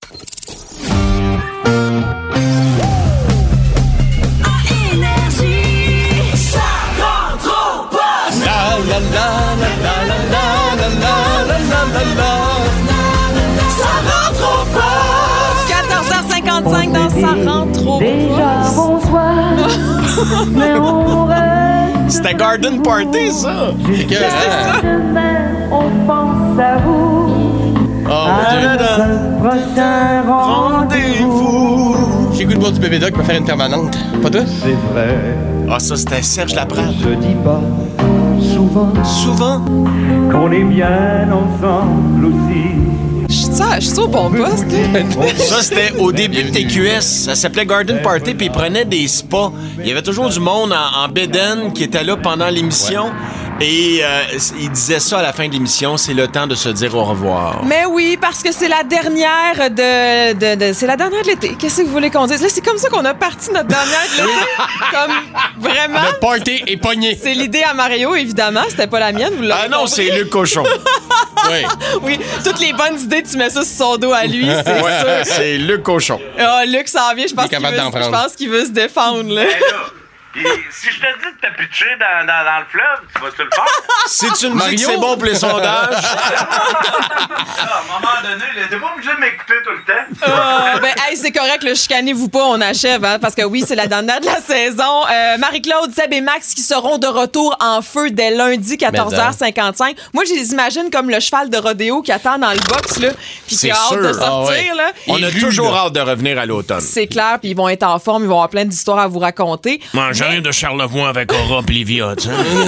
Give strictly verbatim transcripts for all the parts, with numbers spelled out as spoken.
quatorze heures cinquante-cinq dans Ça rentre au Déjà bonsoir, mais on reste. C'était Garden Party, ça! Jusqu'à demain, on pense à vous. Oh, À mon Dieu. notre prochain rendez-vous. J'ai goût de boire du bébé doc pour faire une permanente. Pas toi? C'est vrai, Ah, ça, c'était Serge Laprade. je dis pas souvent Souvent. qu'on est bien ensemble aussi. Je suis ça, je suis au bon poste. Ça, c'était au début de T Q S. Ça s'appelait Garden Party, puis ils prenaient des spas. Il y avait toujours du monde en, en bédaine qui était là pendant l'émission. Et euh, il disait ça à la fin de l'émission, c'est le temps de se dire au revoir. Mais oui, parce que c'est la dernière de, de, de c'est la dernière de l'été. Qu'est-ce que vous voulez qu'on dise? Là, c'est comme ça qu'on a parti notre dernière de l'été. Comme vraiment. Le party est pogné. C'est l'idée à Mario, évidemment. C'était pas la mienne. Vous l'avez Ah non, compris. c'est Luc Cochon. Oui. Oui, toutes les bonnes idées, tu mets ça sur son dos à lui, c'est Ouais, sûr. c'est Luc Cochon. Ah, Luc s'en vient, je pense Il est qu'il capable veut, d'en je prendre. pense qu'il veut se défendre, là. Puis, si je te dis de te pitcher dans, dans, dans le fleuve, tu vas-tu le faire? Si tu me dis Mario? que c'est bon pour les sondages, Ah, à un moment donné, là, t'es pas obligé de m'écouter tout le temps. Ah, ben, hey, c'est correct, le chicanez-vous pas, on achève, hein, parce que oui, c'est la dernière de la saison. Euh, Marie-Claude, Seb et Max qui seront de retour en feu dès lundi, quatorze heures cinquante-cinq. Moi, je les imagine comme le cheval de rodéo qui attend dans le box, là, puis qui C'est a hâte sûr. de sortir, Ah ouais. là. on a Il rue, toujours là. hâte de revenir à l'automne. C'est clair, puis ils vont être en forme, ils vont avoir plein d'histoires à vous raconter. Moi, j'arrive de Charlevoix avec Aura pis les Viottes.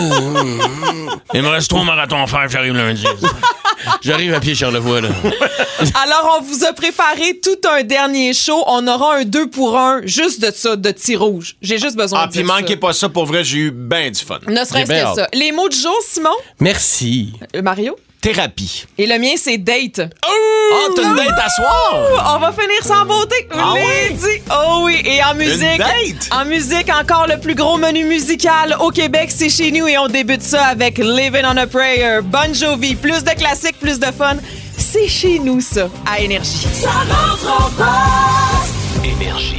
Il me reste trois marathons à faire, j'arrive lundi. J'arrive à pied Charlevoix, là. Alors, on vous a préparé tout un dernier show. On aura un deux pour un, juste de ça, de tir rouge. J'ai juste besoin Ah, de puis dire manquez ça. pas ça, pour vrai, j'ai eu ben du fun. Ne serait-ce J'ai bien que ça. Les mots du jour, Simon? Merci. Euh, Mario? Thérapie. Et le mien, c'est date. Ah, t'as une date à soir? On va finir sans beauté. Ah Je l'ai oui? dit. Oh oui. Et en musique. date? En musique, encore le plus gros menu musical au Québec, c'est chez nous. Et on débute ça avec Living on a Prayer. Bon Jovi. Plus de classiques, plus de fun. C'est chez nous, ça, à Énergie. Ça rentre en poste. Énergie.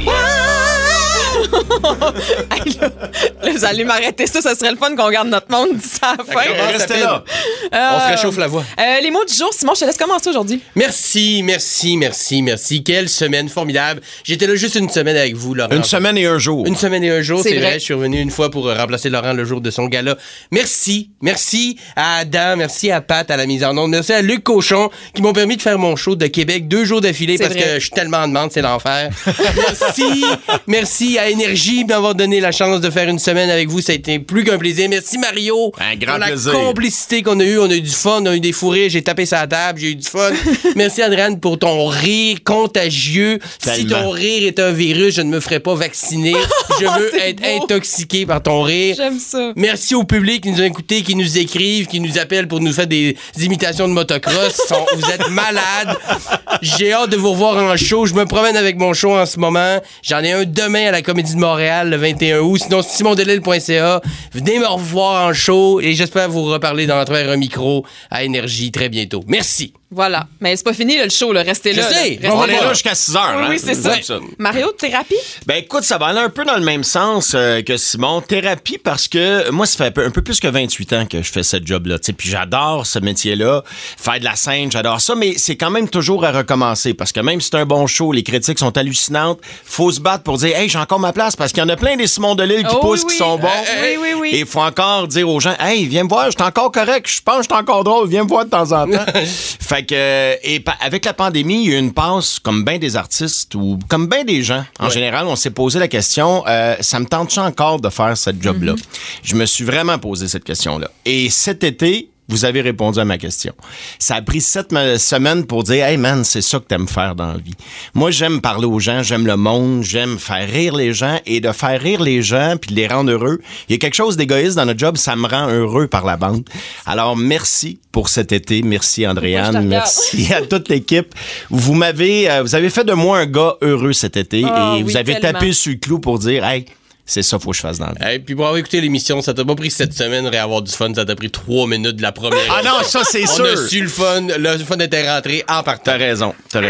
Hey, là, là, vous allez m'arrêter ça. Ça serait le fun qu'on garde notre monde d'ici à la fin. commence Restez rapide. là. On se Euh, réchauffe la voix. euh, les mots du jour, Simon, je te laisse commencer aujourd'hui. Merci, merci, merci, merci. Quelle semaine formidable. J'étais là juste une semaine avec vous, Laurent. Une semaine et un jour. Une semaine et un jour, C'est c'est vrai. vrai. Je suis revenu une fois pour euh, remplacer Laurent le jour de son gala. Merci. Merci à Adam. Merci à Pat à la mise en onde. Merci à Luc Cochon qui m'ont permis de faire mon show de Québec deux jours d'affilée C'est parce vrai. que je suis tellement en demande, c'est l'enfer. Merci. Merci à Énergie de m'avoir donné la chance de faire une semaine avec vous. Ça a été plus qu'un plaisir. Merci Mario. Un grand pour la plaisir. complicité qu'on a eue. On a eu du fun, on a eu des fous rires. J'ai tapé sur la table, j'ai eu du fun. Merci Adrienne pour ton rire contagieux. Si Tellement. ton rire est un virus, je ne me ferai pas vacciner. Je veux C'est être beau. intoxiqué par ton rire. J'aime ça. Merci au public qui nous a écoutés, qui nous écrivent, qui nous appellent pour nous faire des imitations de motocross. Sont- vous êtes malades. J'ai hâte de vous revoir en show. Je me promène avec mon show en ce moment. J'en ai un demain à la Comédie de Montréal le vingt et un août. Sinon, simon delille point c a. Venez me revoir en show et j'espère vous reparler dans travers un micro à Énergie très bientôt. Merci. Voilà. Mais c'est pas fini, là, le show, là. Restez Je là. sais. là. On Restez est là. là jusqu'à six heures. Oui, hein? oui, c'est ça. Mario, thérapie? Ben écoute, ça va aller un peu dans le même sens euh, que Simon. Thérapie, parce que moi, ça fait un peu, un peu plus que vingt-huit ans que je fais ce job-là. T'sais, puis j'adore ce métier-là. Faire de la scène, j'adore ça, mais c'est quand même toujours à recommencer. Parce que même si c'est un bon show, les critiques sont hallucinantes, faut se battre pour dire « Hey, j'ai encore ma place », parce qu'il y en a plein des Simon Delille qui Oh, poussent, oui, qui sont oui. bons. Oui, oui, oui. Et il faut encore dire aux gens « Hey, viens me voir, je suis encore correct, je pense que je suis encore drôle, viens me voir de temps en temps. » Fait que, euh, et pa- avec la pandémie, il y a eu une passe, comme bien des artistes ou comme bien des gens, en Ouais. général, on s'est posé la question, euh, ça me tente-tu encore de faire cette job-là? Je me suis vraiment posé cette question-là. Et cet été, vous avez répondu à ma question. Ça a pris sept me- semaines pour dire « Hey man, c'est ça que t'aimes faire dans la vie. » Moi, j'aime parler aux gens, j'aime le monde, j'aime faire rire les gens, et de faire rire les gens puis de les rendre heureux. Il y a quelque chose d'égoïste dans notre job, ça me rend heureux par la bande. Alors, merci pour cet été. Merci Moi, je te Andréane. regarde. Merci à toute l'équipe. Vous m'avez, euh, vous avez fait de moi un gars heureux cet été, Ah, et oui, vous avez tellement. tapé sur le clou pour dire « Hey, c'est ça, faut que je fasse dans la vie. » Et puis pour avoir écouté l'émission, ça t'a pas pris cette semaine et avoir du fun. Ça t'a pris trois minutes de la première. Ah non, ça c'est On sûr. a su le fun. Le fun était rentré en partant. T'as raison, t'as raison. Et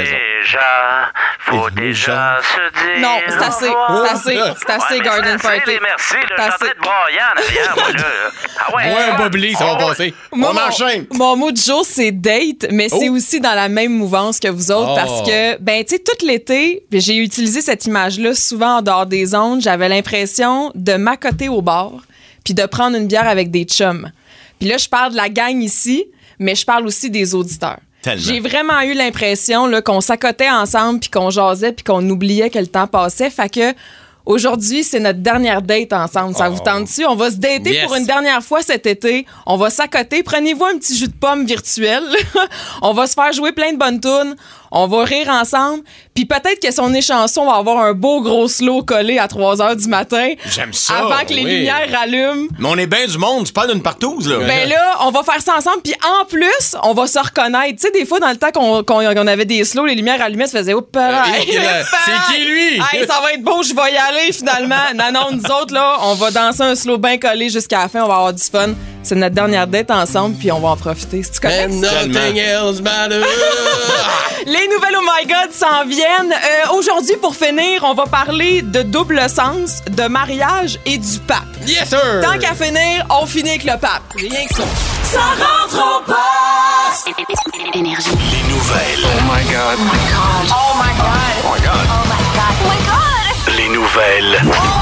déjà, faut déjà se dire. Non, c'est assez, c'est assez, c'est assez Ouais, mais Garden c'est assez, Party. les merci, là, C'est je suis en assez. train de broyer en arrière, moi, là. Ah ouais. Ouais, un boblé, ça va Ah ouais. passer. Moi, On mon- enchaîne. Mon mot du jour, c'est date, mais c'est Oh. aussi dans la même mouvance que vous autres Oh. parce que, ben, tu sais, tout l'été, j'ai utilisé cette image-là souvent en dehors des ondes. J'avais l'impression de m'accoter au bar puis de prendre une bière avec des chums. Puis là, je parle de la gang ici, mais je parle aussi des auditeurs. Tellement. J'ai vraiment eu l'impression là, qu'on s'accotait ensemble puis qu'on jasait puis qu'on oubliait que le temps passait. Fait que aujourd'hui, c'est notre dernière date ensemble. Ça vous tente-tu? On va se dater Yes. pour une dernière fois cet été. On va s'accoter. Prenez-vous un petit jus de pomme virtuel. On va se faire jouer plein de bonnes tunes. On va rire ensemble. Puis peut-être que son échanson va avoir un beau gros slow collé à trois heures du matin. J'aime ça. Avant que les oui. lumières rallument. Mais on est bien du monde. Tu parles d'une partouze, là. Ben là, on va faire ça ensemble. Puis en plus, on va se reconnaître. Tu sais, des fois, dans le temps qu'on qu'on- qu'on avait des slows, les lumières allumées, ça faisait « Oups, là, Euh, et- et là, c'est qui, lui? Hey, ça va être beau, je vais y aller finalement. Non, non, nous autres, là, on va danser un slow bien collé jusqu'à la fin. On va avoir du fun. C'est notre dernière date ensemble, puis on va en profiter. C'est-tu correct? And nothing else matters. Les nouvelles Oh My God s'en viennent. Euh, Aujourd'hui, pour finir, on va parler de double sens, de mariage et du pape. Yes, sir! Tant qu'à finir, on finit avec le pape. Rien que ça. Ça rentre au poste. Énergie. Les nouvelles. Oh my God. Oh my God. Oh my God. Oh my God. Oh my God. Les nouvelles.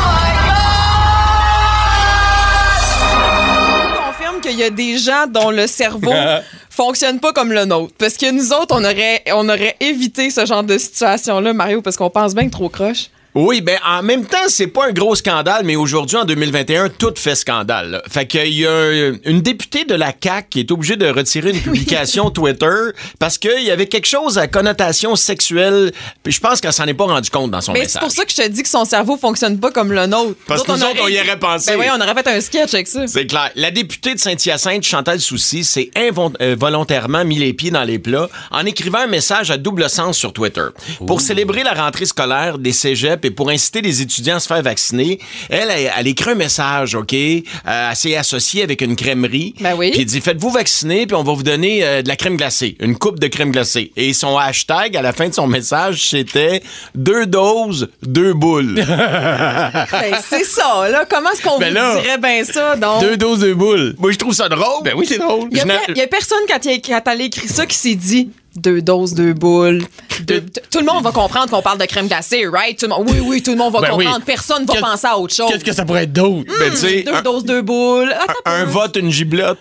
Je confirme qu'il y a des gens dont le cerveau fonctionne pas comme le nôtre. Parce que nous autres, on aurait, on aurait évité ce genre de situation-là, Mario, parce qu'on pense bien que trop croche. Oui, ben en même temps, c'est pas un gros scandale, mais aujourd'hui, en deux mille vingt et un, tout fait scandale. Là. Fait qu'il y a un- une députée de la C A Q qui est obligée de retirer une publication Twitter parce qu'il y avait quelque chose à connotation sexuelle. Puis je pense qu'elle s'en est pas rendu compte dans son Mais message. c'est pour ça que je te dis que son cerveau fonctionne pas comme le nôtre. Parce que nous autres, on y aurait pensé. Ben oui, on aurait fait un sketch avec ça. C'est clair. La députée de Saint-Hyacinthe, Chantal Soucy, s'est involontairement mis les pieds dans les plats en écrivant un message à double sens sur Twitter. Pour célébrer la rentrée scolaire des cégeps et pour inciter les étudiants à se faire vacciner, elle, elle, elle écrit un message, OK? Euh, elle s'est associée avec une crèmerie. Ben oui. Puis elle dit, faites-vous vacciner, puis on va vous donner euh, de la crème glacée, une coupe de crème glacée. Et son hashtag, à la fin de son message, c'était deux doses, deux boules. Ben, c'est ça, là. Comment est-ce qu'on Ben vous là, dirait bien ça, donc? Deux doses de boules. Moi, je trouve ça drôle. Ben oui, c'est drôle. Il y, a Je n'ai- pe- il y a personne, quand, il, quand elle a écrit ça, qui s'est dit deux doses, deux boules. Deux- t- tout le monde va comprendre qu'on parle de crème glacée, right? Tout le monde- oui, oui, tout le monde va Ben oui. comprendre. Personne va Qu'est-ce- penser à autre chose. Qu'est-ce que ça pourrait être d'autre? Ben, tu sais, Deux un- doses, deux boules. Ah, ça un peut. vote, une giblotte.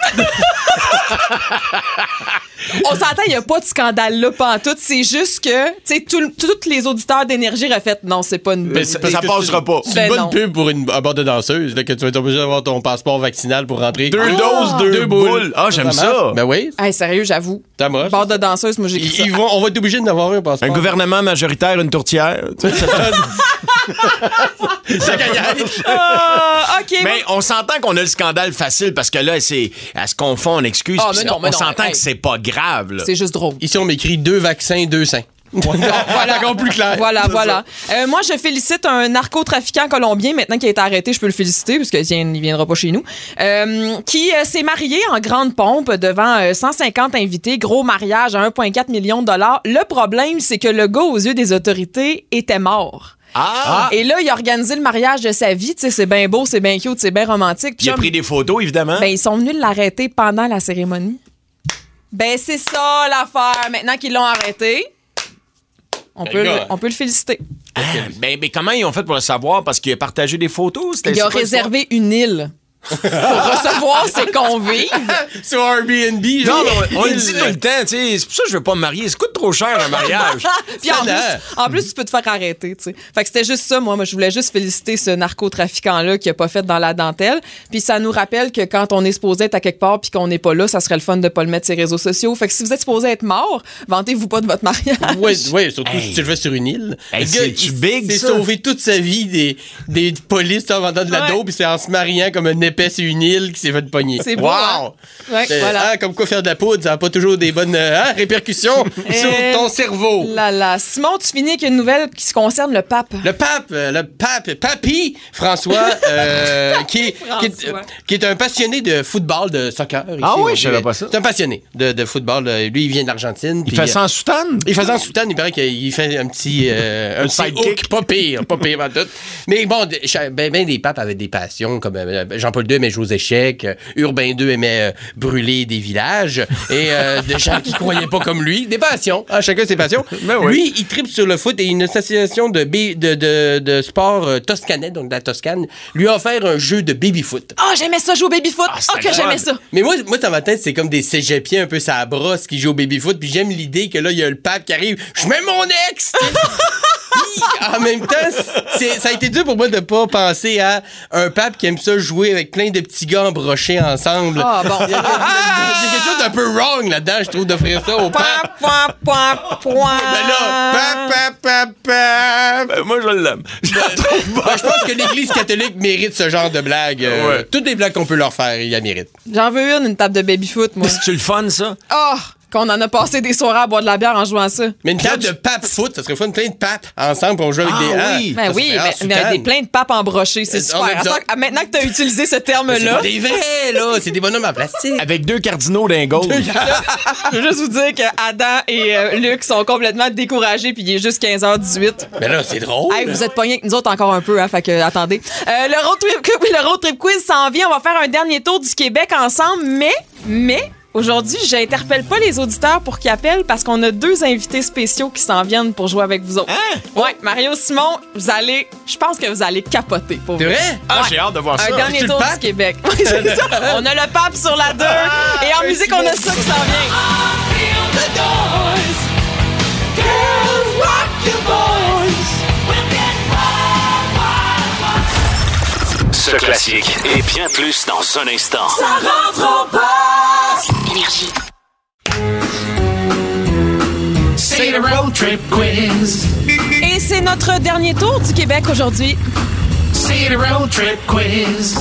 On s'entend, il n'y a pas de scandale là, pas en tout. C'est juste que, tu sais, tout- tous les auditeurs d'énergie auraient fait non, c'est pas une bonne Mais ça- idée. ça passera pas. C'est Ben une bonne non. pub pour une, un bord de danseuse, là, que tu vas être obligé d'avoir ton passeport vaccinal pour rentrer. Deux Ah! doses, deux, boules. Ah, j'aime marche. ça. Ben oui, Hey, sérieux, j'avoue. ça marche. Bord de danseuse, moi, j'écris Ils, ça. ils vont, on va être obligé d'en avoir un passeport. Un gouvernement majoritaire, une tourtière. Tu sais, ça- Ça gagne. Ah, OK. Mais on s'entend qu'on a le scandale facile parce que là, c'est, elle se confond en excuses. Ah, puis mais c'est- non, mais on non, s'entend hey. que c'est pas grave. Là. C'est juste drôle. Ici, on m'écrit deux vaccins, deux seins. Voilà. Encore plus clair. Voilà, C'est voilà. Euh, moi, je félicite un narcotrafiquant colombien, maintenant qu'il a été arrêté, je peux le féliciter, parce qu'il viendra pas chez nous, euh, qui euh, s'est marié en grande pompe devant euh, cent cinquante invités, gros mariage à un virgule quatre million de dollars. Le problème, c'est que le gars, aux yeux des autorités, était mort. Ah! Et là, il a organisé le mariage de sa vie. Tu sais, c'est bien beau, c'est bien cute, c'est bien romantique. Il a Chum, pris des photos, évidemment. ben, ils sont venus l'arrêter pendant la cérémonie. Ben, c'est ça l'affaire. Maintenant qu'ils l'ont arrêté, on peut, le, on peut le féliciter. Ah, ben, ben, comment ils ont fait pour le savoir? Parce qu'il a partagé des photos? C'était- Il a c'est quoi réservé une île pour recevoir ses convives. Sur Airbnb, l'histoire? Non, genre. mais on, on le dit tout le temps, tu sais. C'est pour ça que je veux pas me marier. Ça coûte trop cher, un mariage. Puis en Ça, là. plus, en plus, tu peux te faire arrêter, tu sais. Fait que c'était juste ça, moi. Moi, je voulais juste féliciter ce narcotrafiquant-là qui a pas fait dans la dentelle. Puis ça nous rappelle que quand on est supposé être à quelque part puis qu'on n'est pas là, ça serait le fun de pas le mettre sur les réseaux sociaux. Fait que si vous êtes supposé être mort, vantez-vous pas de votre mariage. Oui, oui, surtout Hey. si tu le fais sur une île. Hey, Le gars, c'est-tu il big, s'est ça? sauvé toute sa vie des, des polices en vendant de la Ouais. dope, puis c'est en se mariant comme un épée épais sur une île qui s'est fait pogner. C'est beau, wow! hein? Ouais, Euh, voilà. hein, comme quoi faire de la poudre, ça n'a pas toujours des bonnes euh, hein, répercussions sur Et ton cerveau. Là, là. Simon, tu finis avec une nouvelle qui se concerne le pape. Le pape, euh, le pape, papy François, euh, qui, est, qui, est, François. qui est un passionné de football, de soccer. Ici, Ah oui, on je savais dirait. pas ça. C'est un passionné de, de football. Euh, Lui, il vient de l'Argentine. Il puis, fait ça en soutane? Il faisait en soutane, il paraît qu'il fait un petit, euh, un petit sidekick. hook, pas pire, pas pire en tout. Mais bon, de- cha- ben, ben des papes avaient des passions, comme euh, Jean-Paul deux aimait jouer aux échecs, euh, Urbain deux aimait euh, brûler des villages, et euh, des gens qui croyaient pas comme lui, des passions, hein, chacun ses passions. Ben oui. Lui, il tripe sur le foot et une association de, ba- de, de, de sport euh, toscanais, donc de la Toscane, lui a offert un jeu de baby-foot. Ah, oh, j'aimais ça jouer au baby-foot. Ah, oh, que j'aimais ça. Mais moi, moi, dans ma tête, c'est comme des cégepiens un peu sa brosse qui jouent au baby-foot. Puis j'aime l'idée que là, il y a le pape qui arrive. Je mets mon ex! tu sais. Puis, en même temps, c'est, ça a été dur pour moi de pas penser à un pape qui aime ça jouer avec plein de petits gars embrochés ensemble. Ah, bon. Il y a, il y a- il y a quelque chose d'un peu wrong là-dedans, je trouve, d'offrir ça au pape. Point, point, point, point. Ben là, pape, pape, pape, pape. Ben, moi, je l'aime. Ben, je pense que l'Église catholique mérite ce genre de blagues. Euh, Ouais. Toutes les blagues qu'on peut leur faire, ils la méritent. J'en veux une, une table de baby-foot, moi. C'est-tu le fun, ça? Oh, qu'on en a passé des soirées à boire de la bière en jouant à ça. Mais une table de pape foot, ça serait fun, plein de papes ensemble pour jouer avec Ah des. hein? oui. Ben Ça oui, serait mais en il y a soutane. des, plein de papes embrochés, c'est Euh, super. on a À besoin- ça- à- maintenant que tu as utilisé ce C'est terme-là, pas des vrais, là. C'est des bonhommes en plastique. Avec deux cardinaux d'un goal. je veux juste vous dire que Adam et euh, Luc sont complètement découragés, puis il est juste quinze heures dix-huit. Mais là, c'est drôle. Hey, vous êtes pognés avec nous autres encore un peu, hein, fait que attendez. Euh, le road trip, oui, le road trip quiz s'en vient. On va faire un dernier tour du Québec ensemble, mais, mais, aujourd'hui, j'interpelle pas les auditeurs pour qu'ils appellent parce qu'on a deux invités spéciaux qui s'en viennent pour jouer avec vous autres. Hein? Ouais, Mario, Simon, vous allez, je pense que vous allez capoter. Pour C'est vrai. vrai? Ah, Ouais. j'ai hâte de voir ça. Un dernier C'est-tu tour le du pape? Québec. Oui, c'est ça. On a le pape sur la deux. Et en un musique, Simon. on a ça qui s'en vient. Ce classique et bien plus dans un instant. Énergie. C'est le road trip quiz. Et c'est notre dernier tour du Québec aujourd'hui. C'est le road trip quiz.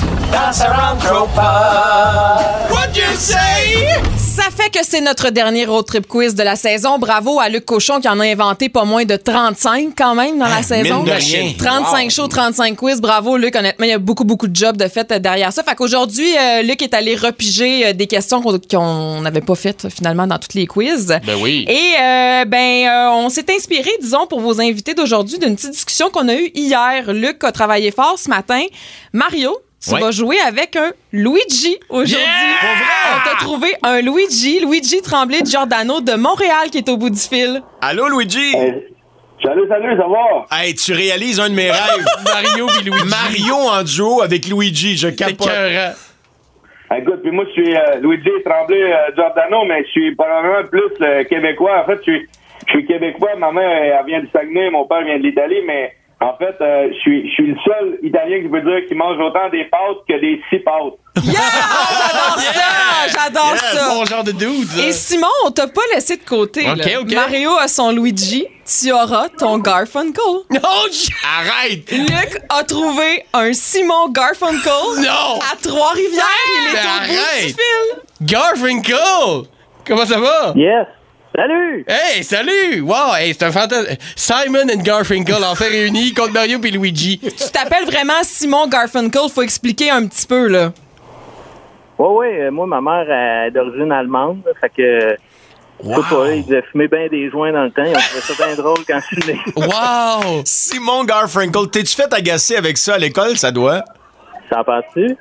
What you say? Ça fait que c'est notre dernier road trip quiz de la saison. Bravo à Luc Cochon qui en a inventé pas moins de trente-cinq quand même dans la saison. mine de rien. trente-cinq shows, trente-cinq quiz. Bravo Luc, honnêtement, il y a beaucoup beaucoup de jobs de fait euh, derrière ça. Fait qu'aujourd'hui, euh, Luc est allé repiger euh, des questions qu'on qu'on n'avait pas faites euh, finalement dans tous les quiz. Ben oui. Et euh, ben euh, on s'est inspiré, disons, pour vos invités d'aujourd'hui d'une petite discussion qu'on a eue hier. Luc a travaillé fort ce matin. Mario, tu Ouais. vas jouer avec un Luigi aujourd'hui. Yeah! On t'a trouvé un Luigi, Luigi Tremblay de Giordano de Montréal qui est au bout du fil. Allô, Luigi? Salut, salut, ça va? Hey, tu réalises un de mes rêves. Mario et Luigi. Mario en duo avec Luigi. Je C'est capote. écœurant. Écoute, puis moi, je suis euh, Luigi Tremblay euh, Giordano, mais je suis probablement plus euh, québécois. En fait, je suis, je suis québécois. Ma mère, elle vient du Saguenay, mon père vient de l'Italie, mais en fait, euh, je suis, je suis le seul Italien qui veut dire qu'il mange autant des pâtes que des six pâtes. Yeah! J'adore ça! J'adore ça! Bon genre de dude, ça. Et Simon, on t'a pas laissé de côté. Ok, là. ok. Mario a son Luigi, tu auras ton Garfunkel. Non, je- Arrête! Luc a trouvé un Simon Garfunkel Non! à Trois-Rivières. Il est Mais au bout du arrête! fil. Garfinkel! Comment ça va? Yes! Salut! Hey, salut! Wow, hey, c'est un fantasme. Simon and Garfinkel, enfin réunis contre Mario et Luigi. Tu t'appelles vraiment Simon Garfunkel. Faut expliquer un petit peu, là. Oui, oui. euh, Moi, ma mère elle est d'origine allemande. Là, fait que, je sais pas, ils devaient fumer bien des joints dans le temps. Ils ont trouvé ça bien drôle quand je suis né. Wow! Simon Garfunkel, t'es-tu fait agacer avec ça à l'école? Ça doit. Ça en passe-tu?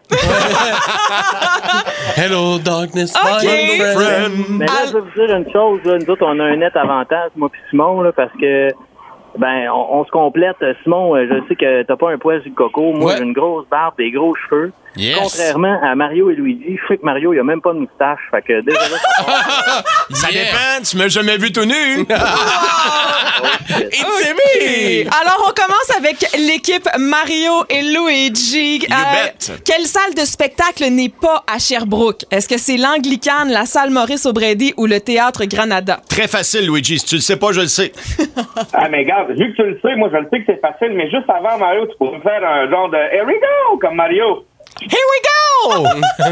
Hello, darkness, Ok. my friend. Friend. Mais là, je vais vous dire une chose. Là, nous autres, on a un net avantage, moi puis Simon, là, parce que ben, on, on se complète. Simon, euh, je sais que t'as pas un poil sur le coco. Moi, Ouais. j'ai une grosse barbe, des gros cheveux. Yes. Contrairement à Mario et Luigi, je sais que Mario, il a même pas de moustache. Fait que déjà là, ça Ça Yeah. dépend, tu m'as jamais vu tout nu. It's Ok. me! Alors, on commence avec l'équipe Mario et Luigi. You bet. Quelle salle de spectacle n'est pas à Sherbrooke? Est-ce que c'est l'Anglicane, la salle Maurice O'Brady ou le Théâtre Granada? Très facile, Luigi. Si tu le sais pas, je le sais. Ah, mais regarde, vu que tu le sais, moi, je le sais que c'est facile, mais juste avant Mario, tu pourrais faire un genre de Here we go, comme Mario. Here we Oh!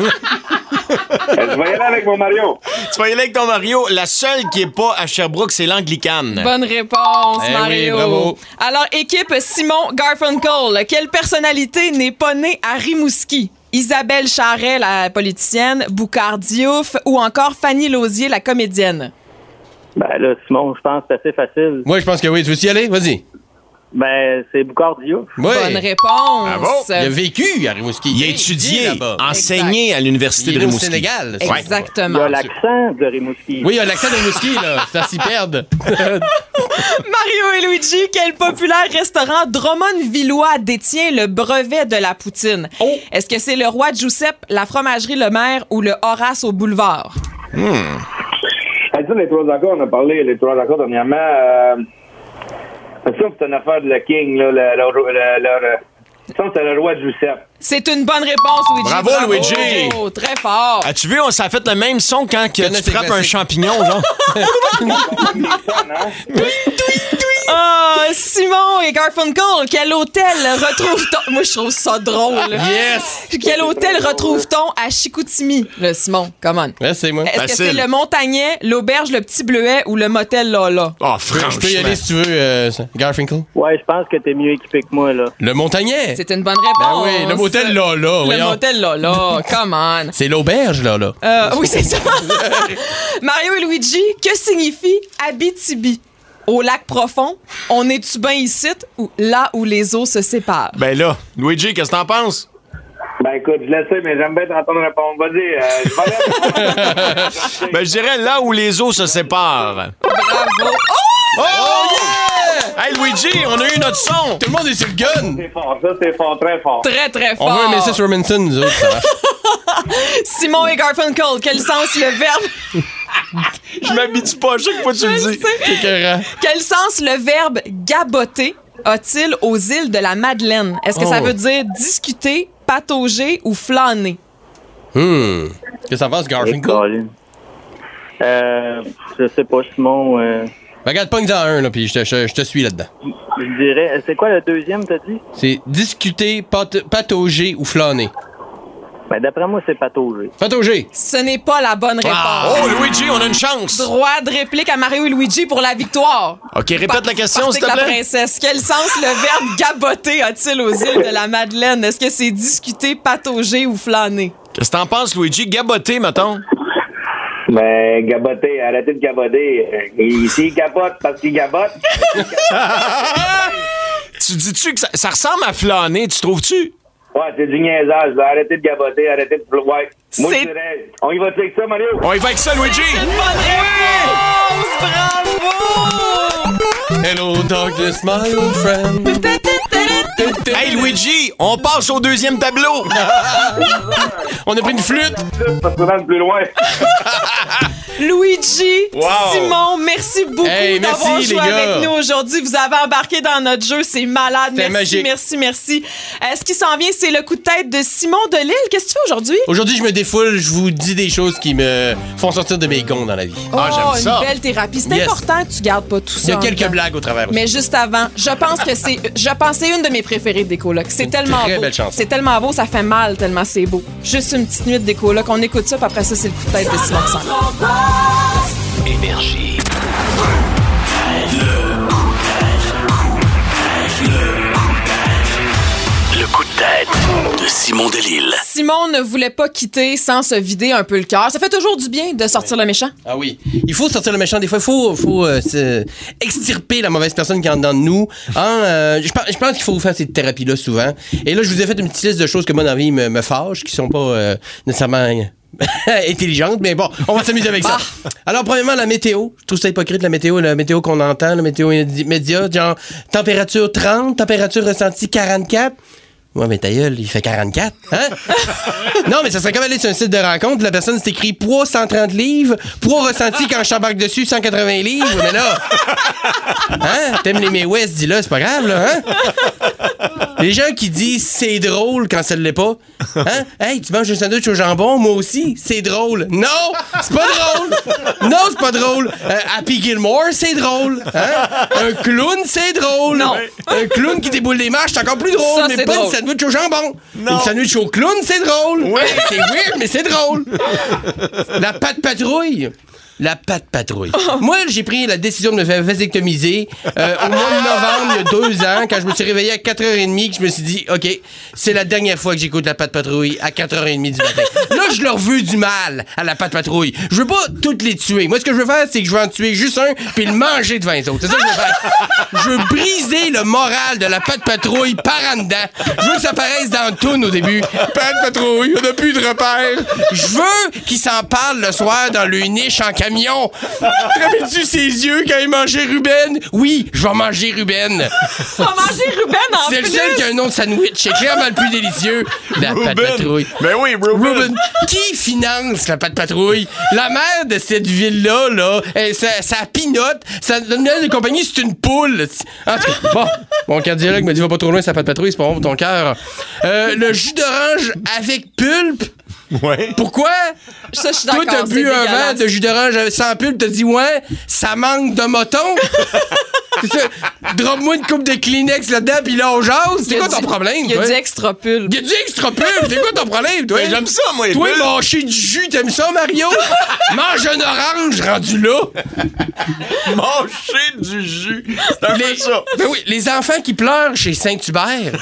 Je vais y aller avec mon Mario. Tu vas y aller avec ton Mario. La seule qui est pas à Sherbrooke, c'est l'Anglicane. Bonne réponse, Eh Mario. oui, bravo. Alors, équipe Simon Garfunkel, quelle personnalité n'est pas née à Rimouski? Isabelle Charret, la politicienne, Boucard Diouf ou encore Fanny Lausier, la comédienne? Ben là, Simon, je pense que c'est assez facile. Moi, je pense que oui. Tu veux y aller? Vas-y. Ben, c'est Boucard Diouf. Oui. Bonne réponse. Bravo. Il a vécu à Rimouski. Il a étudié, là-bas. enseigné à l'université Il est de au Rimouski. Sénégal. Il Exactement. y a l'accent de Rimouski. Oui, il y a l'accent de Rimouski, là. Ça s'y perd. Mario et Luigi, quel populaire restaurant Drummond-Villois détient le brevet de la poutine? Oh. Est-ce que c'est le Roi Giuseppe, la Fromagerie Le Maire ou le Horace au Boulevard? Hey, ça, les trois accords, on a parlé, les trois accords dernièrement. Euh, ça, c'est une affaire de le King, là. Le, le, le, le, ça, c'est le roi Giuseppe. C'est une bonne réponse, Luigi. Bravo, Luigi. Oh, très fort. As-tu vu, on, ça a fait le même son quand que Connais tu tes frappes un classiques. champignon, genre. Ah, Simon et Garfunkel, quel hôtel retrouve-t-on? Moi, je trouve ça drôle. Yes! Quel hôtel retrouve-t-on à Chicoutimi, le Simon? Come on. Ouais, c'est moi. Est-ce que Facile. c'est le Montagnet, l'auberge, le Petit Bleuet ou le motel Lala? Oh, Je peux y franchement. aller si tu veux, euh, Garfinkel. Ouais, je pense que t'es mieux équipé que moi, là. Le Montagnet. C'est une bonne Ben réponse. oui, le motel là, là. Le voyons. motel Lala, come on. C'est l'auberge, là, là. Euh, oui, c'est ça. Mario et Luigi, que signifie Abitibi? Au lac profond, on est-tu bien ici ou là où les eaux se séparent? Ben là, Luigi, qu'est-ce que t'en penses? Ben écoute, je le sais, mais j'aime bien t'entendre répondre. Vas-y, euh, je vais aller. Ben, je dirais là où les eaux se séparent. Bravo. Oh, yeah! Hey, Luigi, on a eu notre son. Tout le monde est sur le gun. C'est fort, ça, c'est fort, très fort. Très, très fort. On veut un Missus Robinson, nous autres, ça marche. Simon et Garfunkel, quel sens le verbe... Je m'habitue pas à chaque fois que tu le dis. C'est écœurant. Quel sens le verbe gaboter a-t-il aux îles de la Madeleine? Est-ce que ça Oh. veut dire discuter, patauger ou flâner? Hmm. Qu'est-ce que ça passe, Hey, Garfinkel? Colin. Euh, je sais pas, Simon. Euh, Ben, regarde, pogne-en un, là, puis je te, je, je te suis là-dedans. je dirais. C'est quoi le deuxième, t'as dit? C'est discuter, pat- patauger ou flâner. Ben, d'après moi, c'est patauger. Patauger. Ce n'est pas la bonne réponse. Oh, Luigi, on a une chance. Droit de réplique à Mario et Luigi pour la victoire. OK, répète la question, Partez s'il te avec la plaît. princesse. Quel sens le verbe gaboter a-t-il aux îles de la Madeleine? Est-ce que c'est discuter, patauger ou flâner? Qu'est-ce que t'en penses, Luigi? Gaboter, mettons. Ben, gaboter, arrêtez de gaboter. Euh, Ici, il gabote parce qu'il gabote. Tu dis-tu que ça, ça ressemble à flâner, tu trouves-tu? Ouais, c'est du niaisage. là. Arrêtez de gaboter, arrêtez de... Ouais. Moi, C'est- je dirais... On y va avec ça, Mario? On y va avec ça, Luigi. Bonne réponse! Bravo! Hello, darkness, my old friend. Hey, Luigi, on passe au deuxième tableau. On a pris une flûte. Ça se rend plus loin. Luigi, Wow. Simon, merci beaucoup Hey, merci, d'avoir les joué gars. avec nous aujourd'hui. Vous avez embarqué dans notre jeu, c'est malade. C'était Merci, magique. merci, merci. Euh, ce qui s'en vient, c'est le coup de tête de Simon Delille. Qu'est-ce que tu fais aujourd'hui? Aujourd'hui, je me défoule, je vous dis des choses qui me font sortir de mes gonds dans la vie. Ah, j'aime oh, ça. une belle thérapie. C'est Yes. important que tu gardes pas tout ça. Il y a en quelques dedans. blagues au travers aussi. Mais juste avant, je pense que c'est, je pense que c'est une de mes préférées des colocs. C'est Une tellement très beau. belle chanson. C'est tellement beau, ça fait mal tellement c'est beau. Juste une petite nuit de colocs. On écoute ça, puis après ça, c'est le coup de tête de Simon Sang. Énergie. Le coup de tête de Simon Delille. Simon ne voulait pas quitter sans se vider un peu le cœur. Ça fait toujours du bien de sortir le méchant. Ah oui. Il faut sortir le méchant. Des fois, il faut, faut euh, se- extirper la mauvaise personne qui est en dedans de nous. Hein, euh, je, pense- je pense qu'il faut faire cette thérapie-là souvent. Et là, je vous ai fait une petite liste de choses que moi, dans la vie, me, me fâchent, qui sont pas euh, nécessairement intelligentes. Mais bon, on va s'amuser avec ça. Alors, premièrement, la météo. Je trouve ça hypocrite, la météo. La météo qu'on entend, la météo média. Genre, température trente, température ressentie quarante-quatre. Ouais, mais ta gueule, il fait quarante-quatre, hein? Non, mais ça serait comme aller sur un site de rencontre, la personne s'est écrit poids cent trente livres, poids ressenti quand je t'embarque dessus cent quatre-vingts livres, mais là, hein? T'aimes les May West, dis-là, c'est pas grave, là, hein? Les gens qui disent c'est drôle quand ça ne l'est pas. Hein? Hey, tu manges un sandwich au jambon, moi aussi, c'est drôle. Non, c'est pas drôle. Non, c'est pas drôle. Euh, Happy Gilmore, c'est drôle. Hein? Un clown, c'est drôle. Non. Un clown qui déboule des marches, c'est encore plus drôle. Ça, mais c'est pas drôle. une sandwich au jambon. Non. Une sandwich au clown, c'est drôle. Oui. C'est weird, mais c'est drôle. La patte patrouille. La patte patrouille. Moi, j'ai pris la décision de me faire vasectomiser euh, au mois de novembre, il y a deux ans, quand je me suis réveillé à quatre heures trente, que je me suis dit, OK, c'est la dernière fois que j'écoute la patte patrouille à quatre heures trente du matin. Là, je leur veux du mal à la patte patrouille. Je veux pas toutes les tuer. Moi, ce que je veux faire, c'est que je veux en tuer juste un puis le manger devant les autres. C'est ça que je veux faire. Je veux briser le moral de la patte patrouille par en dedans. Je veux que ça paraisse dans le tune au début. Patte patrouille, on n'a plus de repères. Je veux qu'ils s'en parlent le soir dans le niche en camion. Te rappelles-tu ses yeux quand il mangeait Ruben? Oui, je vais manger Ruben. Tu vas manger Ruben en C'est plus. le seul qui a un nom de sandwich. C'est clairement le plus délicieux. La patte patrouille. Ben oui, Ruben. Ruben. Qui finance la patte patrouille? La mère de cette ville-là, là, elle, ça, ça pinote. Sa nouvelle de compagnie, c'est une poule. En tout cas, bon, mon cardiologue me dit va pas trop loin, sa patte patrouille, c'est pas bon pour ton cœur. Euh, le jus d'orange avec pulpe. Ouais. Pourquoi? Ça, je suis Toi, d'accord. t'as bu c'est un dégueulasse. verre de jus d'orange sans pulpe, t'as dit ouais, ça manque de moton. C'est ça. Drop-moi une coupe de Kleenex là-dedans, pis là, on jase. C'est Il y a quoi ton du- problème, Il y a toi? du extra pull. Il y a du extra pulpe. C'est quoi ton problème, toi? Ben, j'aime ça, moi, les Toi, bulles. mâcher du jus, t'aimes ça, Mario? Mange un orange rendu là. Manger du jus. C'est un peu Les, ça. ben oui, les enfants qui pleurent chez Saint-Hubert.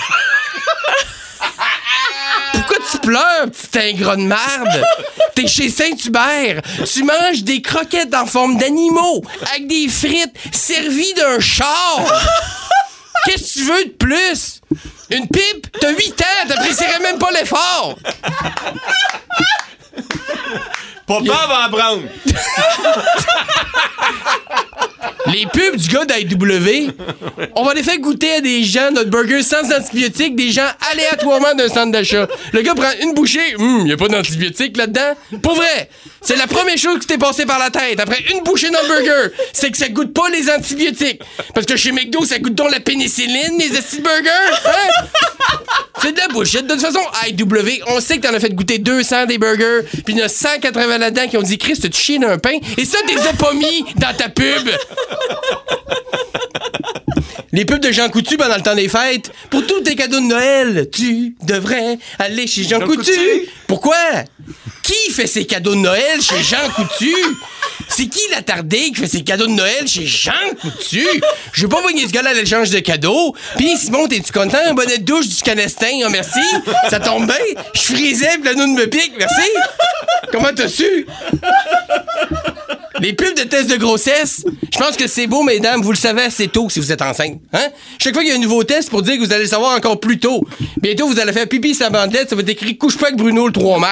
Pourquoi tu pleures, petit ingrat de marde? T'es chez Saint-Hubert. Tu manges des croquettes en forme d'animaux avec des frites servies d'un char. Qu'est-ce que tu veux de plus? Une pipe? T'as huit ans, t'apprécierais même pas l'effort. Papa va en prendre. Les pubs du gars d'I W, on va les faire goûter à des gens notre burger sans antibiotiques, des gens aléatoirement d'un centre d'achat. Le gars prend une bouchée, hum, y a pas d'antibiotiques là-dedans. Pour vrai, c'est la première chose qui t'est passée par la tête après une bouchée dans le burger, c'est que ça goûte pas les antibiotiques. Parce que chez McDo, ça goûte donc la pénicilline, les estis burgers. Hein? C'est de la bullshit. De toute façon, I W, on sait que t'en as fait goûter deux cents des burgers, puis il y en a cent quatre-vingts là-dedans qui ont dit « Chris, t'as-tu chié dans un pain? » Et ça, t'es pas mis dans ta pub. Les pubs de Jean Coutu pendant le temps des fêtes. Pour tous tes cadeaux de Noël, tu devrais aller chez Jean, Jean Coutu. Coutu. Pourquoi? Qui fait ses cadeaux de Noël chez Jean Coutu? C'est qui l'attardé qui fait ses cadeaux de Noël chez Jean Coutu? Je veux pas voyer ce gars-là à l'échange de cadeaux. Puis Simon, t'es-tu content? Un bonnet de douche du Canestin, oh, merci. Ça tombe bien. Je frisais pis la noune me pique, merci. Comment t'as su? Les pubs de tests de grossesse, je pense que c'est beau, mesdames, vous le savez assez tôt si vous êtes enceinte. Hein? Chaque fois qu'il y a un nouveau test pour dire que vous allez le savoir encore plus tôt. Bientôt, vous allez faire pipi sa bandelette, ça va être écrit « Couche pas avec Bruno le trois mars ».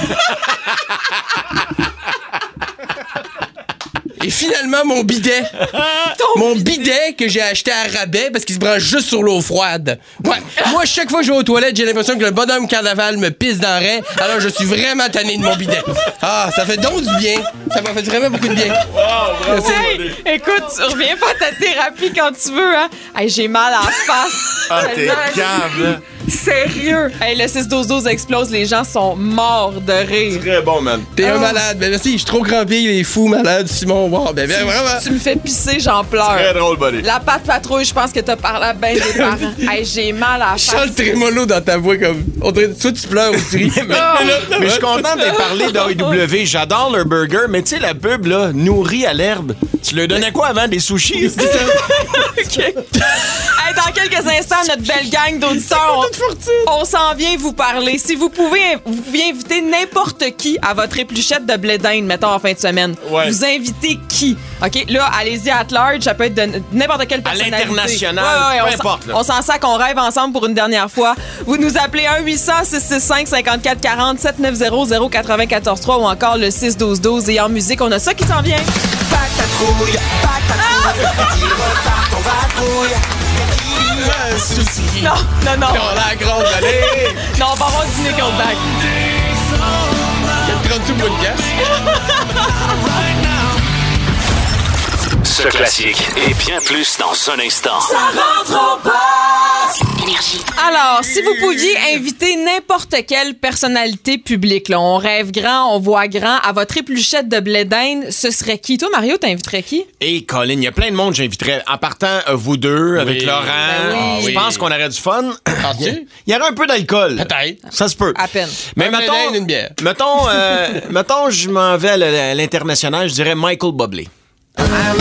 Et finalement, mon bidet. Mon bidet que j'ai acheté à rabais parce qu'il se branche juste sur l'eau froide. Ouais. Moi, chaque fois que je vais aux toilettes, j'ai l'impression que le bonhomme carnaval me pisse dans le rein. Alors, je suis vraiment tanné de mon bidet. Ah, ça fait donc du bien. Ça m'a fait vraiment beaucoup de bien. Wow, bravo. Hey, écoute, tu reviens pas à ta thérapie quand tu veux, hein? Hey, j'ai mal à la face. Ah, t'es Tellement- cave, là. Sérieux. Hey, le six douze douze explose, les gens sont morts de rire. Très bon, man. T'es un Oh. malade. Ben merci, je suis trop crampé, il est fou, malade, Simon. Wow, ben, ben vraiment. Tu me fais pisser, j'en pleure. Très drôle, buddy. La patte patrouille, je pense que t'as parlé à ben des parents. Hey, j'ai mal à la Je sens face. le trémolo dans ta voix comme. On dirait soit tu pleures ou tu ris. Mais, mais je suis content de parler d'I W. J'adore leur burger, mais tu sais, la pub, là, nourrie à l'herbe. Tu leur donnais quoi avant? Des sushis? OK. Hey, dans quelques instants, notre belle gang d'auditeurs, on, on s'en vient vous parler. Si vous pouvez, vous pouviez inviter n'importe qui à votre épluchette de blé d'Inde, mettons, en fin de semaine. Ouais. Vous invitez qui? OK? Là, allez-y à large. Ça peut être de n'importe quelle À personnalité. l'international, Ouais, ouais, peu on s'en- importe, là. On s'en sait qu'on rêve ensemble pour une dernière fois. Vous nous appelez un huit cents six six cinq cinq quatre quatre zéro sept neuf zéro zéro quatre-vingt-quatorze trois ou encore le six douze douze. Et en musique, on a ça qui s'en vient. Patrouille, patrouille, tire par ton vadrouille. Non, non, non. On a la grosse, allez! Non, on va avoir du Nickelback. Il y a trente sous pour une caisse. Ce classique et bien plus dans un instant. Ça rentre au poste. Alors, si vous pouviez inviter n'importe quelle personnalité publique, là, on rêve grand, on voit grand, à votre épluchette de blé d'Inde, ce serait qui? Toi, Mario, t'inviterais qui? Et Colin, il y a plein de monde que j'inviterais. En partant, euh, vous deux, Oui. avec Laurent, Ben oui. je Oui. pense qu'on aurait du fun. Penses-tu? Il y aurait un peu d'alcool. Peut-être. Ça se peut. À peine. Mais Un blé mettons, d'Inde, une bière. mettons, euh, mettons, je m'en vais à l- à l'international, je dirais Michael Bublé. Ah.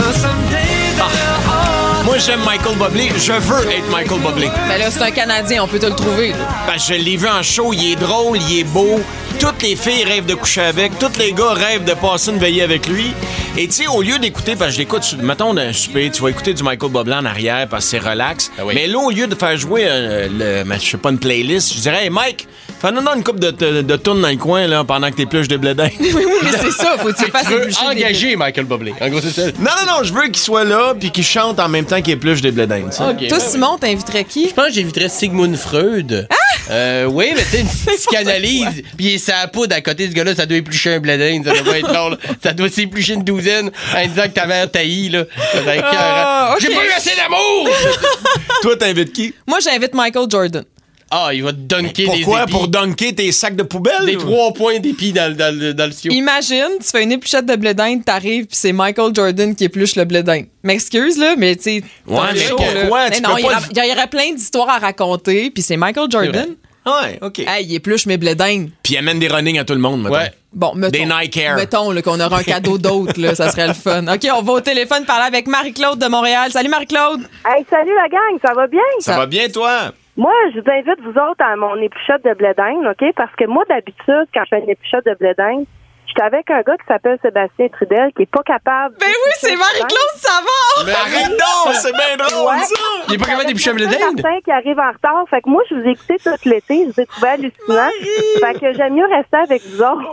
Moi, j'aime Michael Bublé. Je veux être Michael Bublé. Ben là, c'est un Canadien, on peut te le trouver. là. Parce que je l'ai vu en show, il est drôle, il est beau. Toutes les filles rêvent de coucher avec, tous les gars rêvent de passer une veillée avec lui. Et tu sais, au lieu d'écouter, parce que je l'écoute, sur- mettons d'un souper, tu vas écouter du Michael Bublé en arrière parce que c'est relax. Ah oui. Mais là, au lieu de faire jouer, euh, le, ben, je sais pas, une playlist, je dirais, hey Mike, fais-nous donc une couple de, de, de tunes dans le coin là, pendant que t'épluches des blé d'Inde. Oui, oui, mais c'est ça, faut que tu fasses Tu veux éplucher des blés. engager Michael Bublé. En gros, c'est ça. Non, non, non, je veux qu'il soit là puis qu'il chante en même temps qu'il épluche des blé d'Inde. ça. OK. Toi, Simon, t'inviterais qui? Je pense que j'éviterais Sigmund Freud. Ah! Euh, oui, mais tu sais, une petite psychanalyse. Puis il est sa poudre à côté de ce gars-là, ça doit éplucher un blé d'Inde. Ça doit pas être long, là. Ça doit s'éplucher une douzaine en disant que ta mère taillit, là. Ça doit être Ah, écœurant. ok. J'ai pas eu assez d'amour! Toi, t'invites qui? Moi, j'invite Michael Jordan. Ah, il va te dunker des Pourquoi? épis. Pour dunker tes sacs de poubelle? Des ou? trois points d'épis dans, le- dans, le- dans le sio. Imagine, tu fais une épluchette de blé d'Inde, t'arrives, puis c'est Michael Jordan qui épluche le blé d'Inde. M'excuse, là, mais tu sais. Ouais, t'as le mais show, pourquoi? là. Tu Mais peux non, il y, pas aura- le- il y aurait plein d'histoires à raconter, puis c'est Michael Jordan. Ouais, OK. Hey, il épluche mes blé d'Inde. Puis il amène des running à tout le monde, mettons. Ouais. Bon, mettons, Des Nike Air. mettons là, qu'on aura un cadeau d'autre, là, ça serait le fun. OK, on va au téléphone parler avec Marie-Claude de Montréal. Salut, Marie-Claude. Hey, salut la gang, ça va bien? Ça va bien, toi? Moi, je vous invite, vous autres, à mon épluchette de blé d'Inde, OK? Parce que moi, d'habitude, quand je fais une épluchette de blé d'Inde, j'étais avec un gars qui s'appelle Sébastien Trudel, qui est pas capable... Ben oui, c'est Marie-Claude Savard! Mais arrête donc, c'est bien drôle, Ouais. ça! Il est pas capable d'éplucher un blé d'Inde? Martin qui arrive en retard. Fait que moi, je vous ai écouté tout l'été. Je vous ai trouvé hallucinant. Fait que j'aime mieux rester avec vous autres.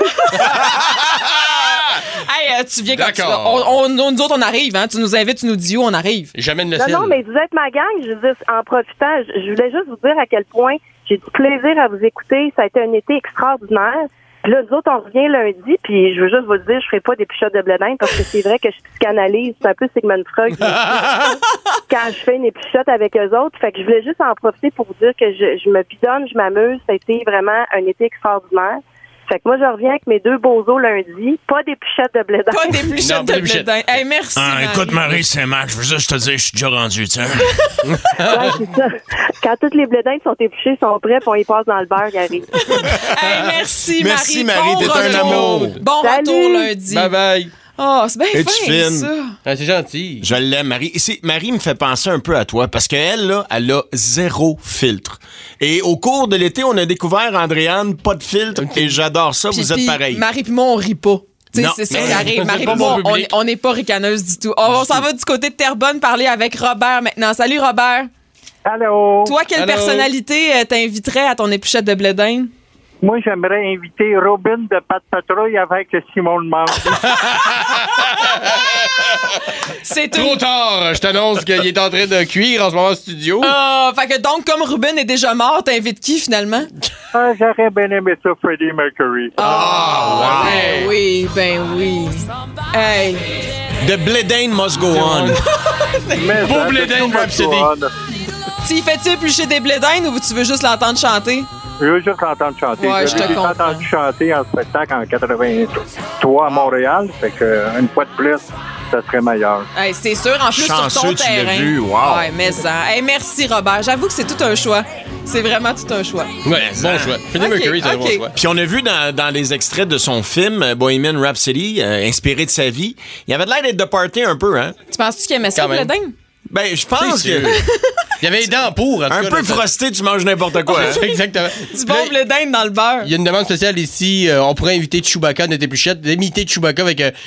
Hey, euh, tu viens quand tu D'accord. on, on- Nous autres, on arrive, hein? Tu nous invites, tu nous dis où on arrive. J'amène le Non, ciel. non, mais vous êtes ma gang. Je veux dire, en profitant, je, je voulais juste vous dire à quel point j'ai du plaisir à vous écouter. Ça a été un été extraordinaire. Puis là, nous autres, on revient lundi, puis je veux juste vous dire, je ferai pas d'épluchette de blé d'Inde parce que c'est vrai que je psychanalyse. C'est un peu Sigmund Freud. Quand je fais une épluchette avec eux autres. Fait que je voulais juste en profiter pour vous dire que je, je me bidonne, je m'amuse. Ça a été vraiment un été extraordinaire. Fait que moi, je reviens avec mes deux beaux os lundi. Pas d'épluchette de blé d'Inde. Pas d'épluchette Non, de pas blé d'épluchette. d'Inde. Hey, merci. Ah, Marie. écoute, Marie, c'est Mac. Je veux juste te dire, je suis déjà rendu, tu sais. Ouais, c'est ça. Quand toutes les blé d'Inde sont épluchés, sont prêts, puis on y passe dans le beurre, Gary. Hey, merci, Merci, Marie. Marie, Bon t'es un retour. amour. Bon Salut. retour lundi. Bye bye. Oh, c'est bien Es-tu fin, fine? ça. Ah, c'est gentil. Je l'aime, Marie. Et c'est- Marie me fait penser un peu à toi parce qu'elle, là, elle a zéro filtre. Et au cours de l'été, on a découvert, Andréane, pas de filtre. Et j'adore ça. Puis- vous êtes puis pareil. Marie puis moi, on rit pas. Tu sais, Non. c'est ça Mais- qui arrive. C'est Marie pas puis moi, mon on, public. on n'est pas ricaneuse du tout. Oh, on s'en va du côté de Terrebonne parler avec Robert maintenant. Salut, Robert. Allô? Toi, quelle Allô? personnalité euh, t'inviterait à ton épluchette de blé d'Inde? Moi, j'aimerais inviter Robin de Pat Patrouille avec Simon Le Monde. C'est Trop une... tard. Je t'annonce qu'il est en train de cuire en ce moment au studio. Ah, fait que donc, comme Ruben est déjà mort, t'invites qui finalement? Ah, j'aurais bien aimé ça, Freddie Mercury. Ah, ben oui, ben oui. Hey. The blé d'Inde must go on. Mais Beau ça, blé c'est d'Inde, tout Rhapsody. fun. Tu y fais-tu éplucher des blé d'Inde ou tu veux juste l'entendre chanter? Je veux juste l'entendre chanter. Ouais, je te l'ai comprends. entendu chanter en spectacle en quatre-vingt-trois à Montréal. Fait que, euh, une fois de plus, ça serait meilleur. Hey, c'est sûr, en plus Chanceux, sur ton tu l'as terrain. vu, wow. Ouais, mais ça. Hey, merci Robert. J'avoue que c'est tout un choix. C'est vraiment tout un choix. Ouais, bon choix. Freddie Ok, Mercury, c'est un bon ok. choix. Puis on a vu dans, dans les extraits de son film euh, Bohemian Rhapsody, euh, inspiré de sa vie, il avait l'air d'être de party un peu, hein? Tu penses-tu qu'il aimait ça, Quand le blé même. d'Inde? Ben, je pense C'est que... sûr. Il y avait les dents pour, en tout Un cas, peu là, ça- frosté, tu manges n'importe quoi. hein? Exactement. Du bon blé d'Inde dans le beurre. Il y a une demande spéciale ici. euh, on pourrait inviter Chewbacca, notre épluchette, d'imiter Chewbacca avec un.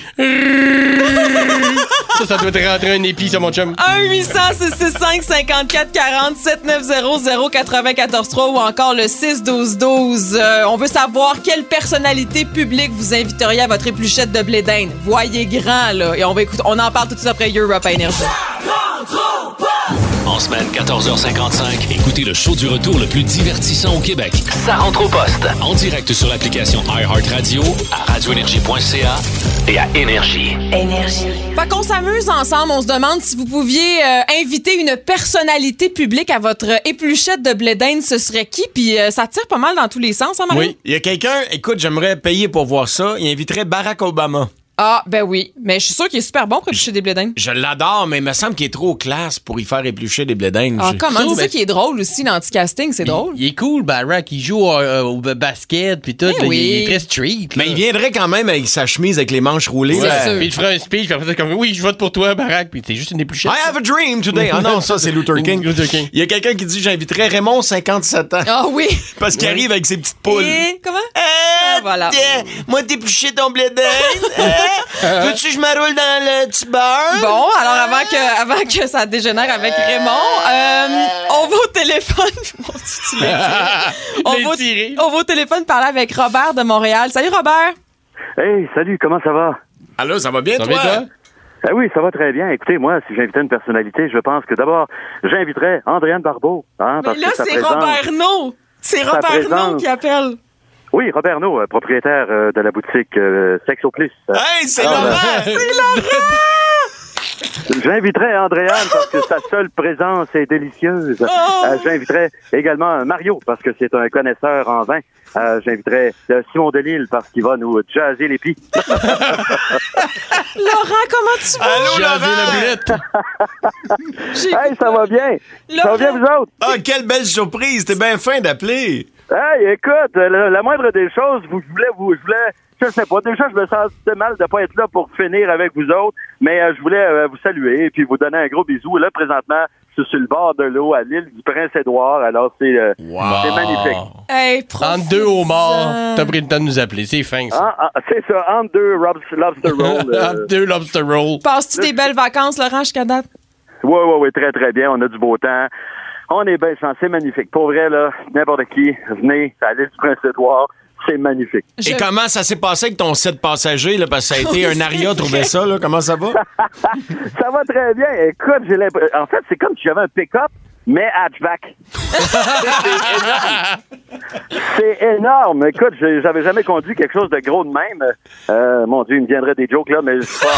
ça, ça doit te rentrer un épi, ça, mon chum. un huit cents six six cinq cinquante-quatre quarante sept neuf zéro zéro quatre-vingt-quatorze trois ou encore le six douze douze. Euh, on veut savoir quelle personnalité publique vous inviteriez à votre épluchette de blé d'Inde. Voyez grand, là. Et on va écouter. On en parle tout de suite après Europe à Énergie. Rentrons pas! En semaine, quatorze heures cinquante-cinq. Écoutez le show du retour le plus divertissant au Québec. Ça rentre au poste. En direct sur l'application iHeartRadio, à radio énergie point c a et à Énergie. Énergie. Fait qu'on s'amuse ensemble. On se demande si vous pouviez euh, inviter une personnalité publique à votre épluchette de blé d'Inde, ce serait qui? Puis euh, ça tire pas mal dans tous les sens, hein, Marie? Oui. Il y a quelqu'un, écoute, j'aimerais payer pour voir ça. Il inviterait Barack Obama. Ah, ben oui. Mais je suis sûr qu'il est super bon pour éplucher des blés d'Inde. Je l'adore, mais il me semble qu'il est trop classe pour y faire éplucher des blés d'Inde. Ah, comment? C'est ben, ça qui est drôle aussi, l'anti-casting, c'est drôle. Il est cool, Barack. Il joue au, euh, au basket, puis tout. Eh là, oui. Il est très street. Mais là. il viendrait quand même avec sa chemise avec les manches roulées. Ouais. là. Puis il fera un speech, puis après ça, comme oui, je vote pour toi, Barack. Puis c'est juste une épluchette. I have a dream today. Ah non, ça, c'est Luther King. Luther King. Il y a quelqu'un qui dit j'inviterais Raymond, cinquante-sept ans. Ah oui. Parce qu'il Ouais. arrive avec ses petites poules. Et comment? Ah, voilà. tiens, moi, t'éplucher ton blé d'Inde. Hein? Veux-tu que je m'arroule dans le petit beurre? Bon, alors avant que, avant que ça dégénère avec Raymond, euh, on va au téléphone. Mon Dieu, tu l'as tiré. on, va, tiré. on va au téléphone parler avec Robert de Montréal. Salut Robert. Hey, salut, comment ça va? Allô, ça va bien, Ça toi? va bien, toi? Eh oui, ça va très bien. Écoutez, moi, si j'invitais une personnalité, je pense que d'abord, j'inviterais Andréane Barbeau. Hein, Mais parce là, que sa c'est présence- Robert No. C'est sa Robert No présence- qui appelle. Oui, Robert No, euh, propriétaire euh, de la boutique euh, Sexo Plus. Hey, c'est Alors, Laurent! euh, C'est Laurent! J'inviterais Andréane parce que sa seule présence est délicieuse. Oh! Euh, J'inviterais également Mario parce que c'est un connaisseur en vin. Euh, J'inviterais euh, Simon Delille parce qu'il va nous jazzer les pieds. Laurent, comment tu vas? Allô, Jaser la Laurent! boulette. J'ai- Hey, ça va bien? Ça Laurent. va bien, vous autres? Ah, quelle belle surprise! T'es bien fin d'appeler. Hey, écoute, la, la moindre des choses, vous je voulais, vous, je voulais, je sais pas, déjà, je me sentais mal de pas être là pour finir avec vous autres, mais euh, je voulais euh, vous saluer et puis vous donner un gros bisou. Là, présentement, je suis sur le bord de l'eau à l'île du Prince-Édouard, alors c'est euh, c'est magnifique. Hey, Entre deux homards, t'as pris le temps de nous appeler. C'est fin, ça. Ah, ah, c'est ça, entre deux lobster, lobster roll. euh, Entre deux lobster rolls. Passes-tu des belles vacances, Laurent, jusqu'à date? Oui, oui, oui, très, très bien. On a du beau temps. On est bien chanceux, c'est magnifique. Pour vrai, là, n'importe qui, venez à l'île du Prince-Édouard. C'est magnifique. Je- Et comment ça s'est passé avec ton sept passagers, là, parce que ça a été un aria trouver ça, là? Comment ça va? Ça va très bien. Écoute, j'ai l'impression. En fait, c'est comme si j'avais un pick-up, mais hatchback. C'est énorme. C'est énorme. Écoute, j'ai- j'avais jamais conduit quelque chose de gros de même. Euh, mon Dieu, il me viendrait des jokes, là, mais je sais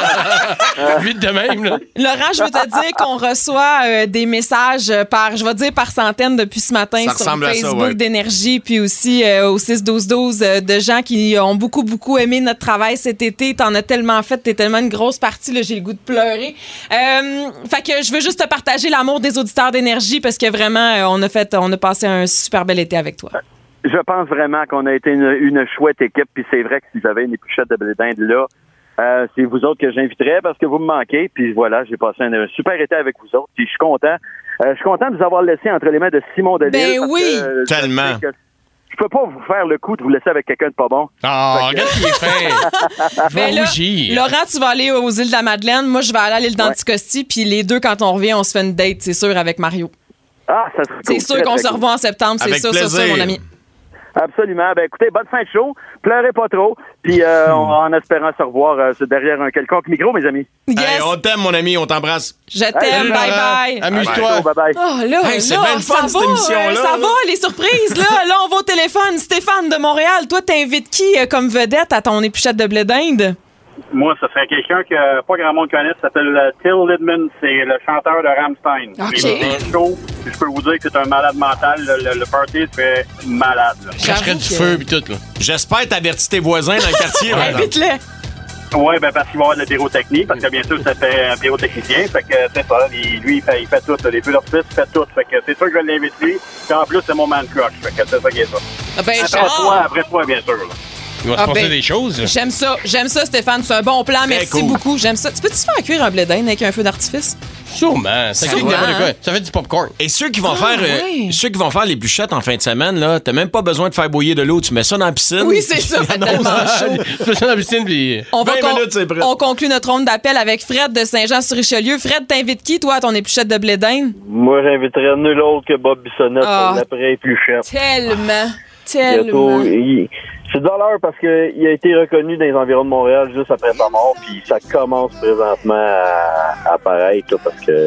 pas. Vite de même, là. Laurent, je veux te dire qu'on reçoit euh, des messages par, je vais dire par centaines depuis ce matin Ça sur ressemble à ça, Facebook ouais. d'Énergie, puis aussi euh, au six douze douze euh, de gens qui ont beaucoup, beaucoup aimé notre travail cet été. T'en as tellement fait, t'es tellement une grosse partie, là, j'ai le goût de pleurer. Euh, fait que je veux juste te partager l'amour des auditeurs d'Énergie parce que vraiment, euh, on a fait, on a passé un super bel été avec toi. Je pense vraiment qu'on a été une, une chouette équipe, puis c'est vrai que si j'avais une épluchette de blé d'Inde là, euh, c'est vous autres que j'inviterais parce que vous me manquez, puis voilà, j'ai passé un, un super été avec vous autres, puis je suis content. Euh, je suis content de vous avoir laissé entre les mains de Simon Delille. Ben parce oui! que, euh, je Tellement. sais que Je peux pas vous faire le coup de vous laisser avec quelqu'un de pas bon. Oh, regarde ce qu'il est fait. Ben Va là, rougir. Laurent, tu vas aller aux îles de la Madeleine. Moi, je vais aller à l'île d'Anticosti. Puis les deux, quand on revient, on se fait une date, c'est sûr, avec Mario. Ah, ça serait C'est cool. sûr Très, qu'on très se cool. revoit en septembre. C'est Avec sûr, c'est sûr, plaisir. mon ami. Absolument. Ben écoutez, bonne fin de show. Pleurez pas trop. Puis euh, on- en espérant se revoir euh, derrière un quelconque micro, mes amis. Yes! Hey, on t'aime, mon ami, on t'embrasse. Je t'aime. Hey, bye Laurent. bye. Amuse-toi. Bye bye. Oh là, Hey, c'est là, bien le fun, ça cette va, émission-là, euh, Ça là. va, les surprises, là. Là, on va au téléphone. Stéphane de Montréal, toi, t'invites qui euh, comme vedette à ton épluchette de blé d'Inde? Moi, ça serait quelqu'un que pas grand monde connaît, ça s'appelle euh, Till Lindemann, c'est le chanteur de Rammstein. Ok. Il est chaud, puis je peux vous dire que c'est un malade mental, le, le, le party serait malade. Là. Je cracherais du feu pis tout, là. J'espère t'avertis tes voisins dans le quartier. par exemple. Invite-les. Oui, ben parce qu'il va y avoir de la pyrotechnie, parce que bien sûr, ça fait un pyrotechnicien, fait que c'est ça, il- lui, il fait, il fait tout, là, les feux d'artifice, il fait tout, fait que c'est sûr que je vais l'inviter lui, puis en plus, c'est mon man crush, fait que c'est ça qui est ça. Ah ben, après je- toi, après toi, bien sûr, là. Il va Ah se passer ben, des choses. là. J'aime ça. J'aime ça, Stéphane. C'est un bon plan. Merci cool. beaucoup. J'aime ça. Tu peux-tu faire cuire un blé d'Inde avec un feu d'artifice? Sûrement. Ça, Sûrement, fait n'importe quoi. hein. Ça fait du popcorn. Et ceux qui vont Ah, faire euh, ouais. ceux qui vont faire les bûchettes en fin de semaine, là, t'as même pas besoin de faire bouillir de l'eau. Tu mets ça dans la piscine. Oui, c'est ça. Annonce- Tellement chaud. Tu fais ça dans la piscine pis... On, va vingt con- minutes, c'est prêt. on conclut notre ronde d'appel avec Fred de Saint-Jean-sur-Richelieu. Fred, t'invites qui, toi, à ton épluchette de blé d'Inde? Moi, j'inviterais nul autre que Bob Bissonnette Ah. pour l'après-épluchette. Tellement. Bientôt, Tellement. il- C'est de valeur parce qu'il a été reconnu dans les environs de Montréal juste après sa mort, puis ça commence présentement à, à apparaître, là, parce que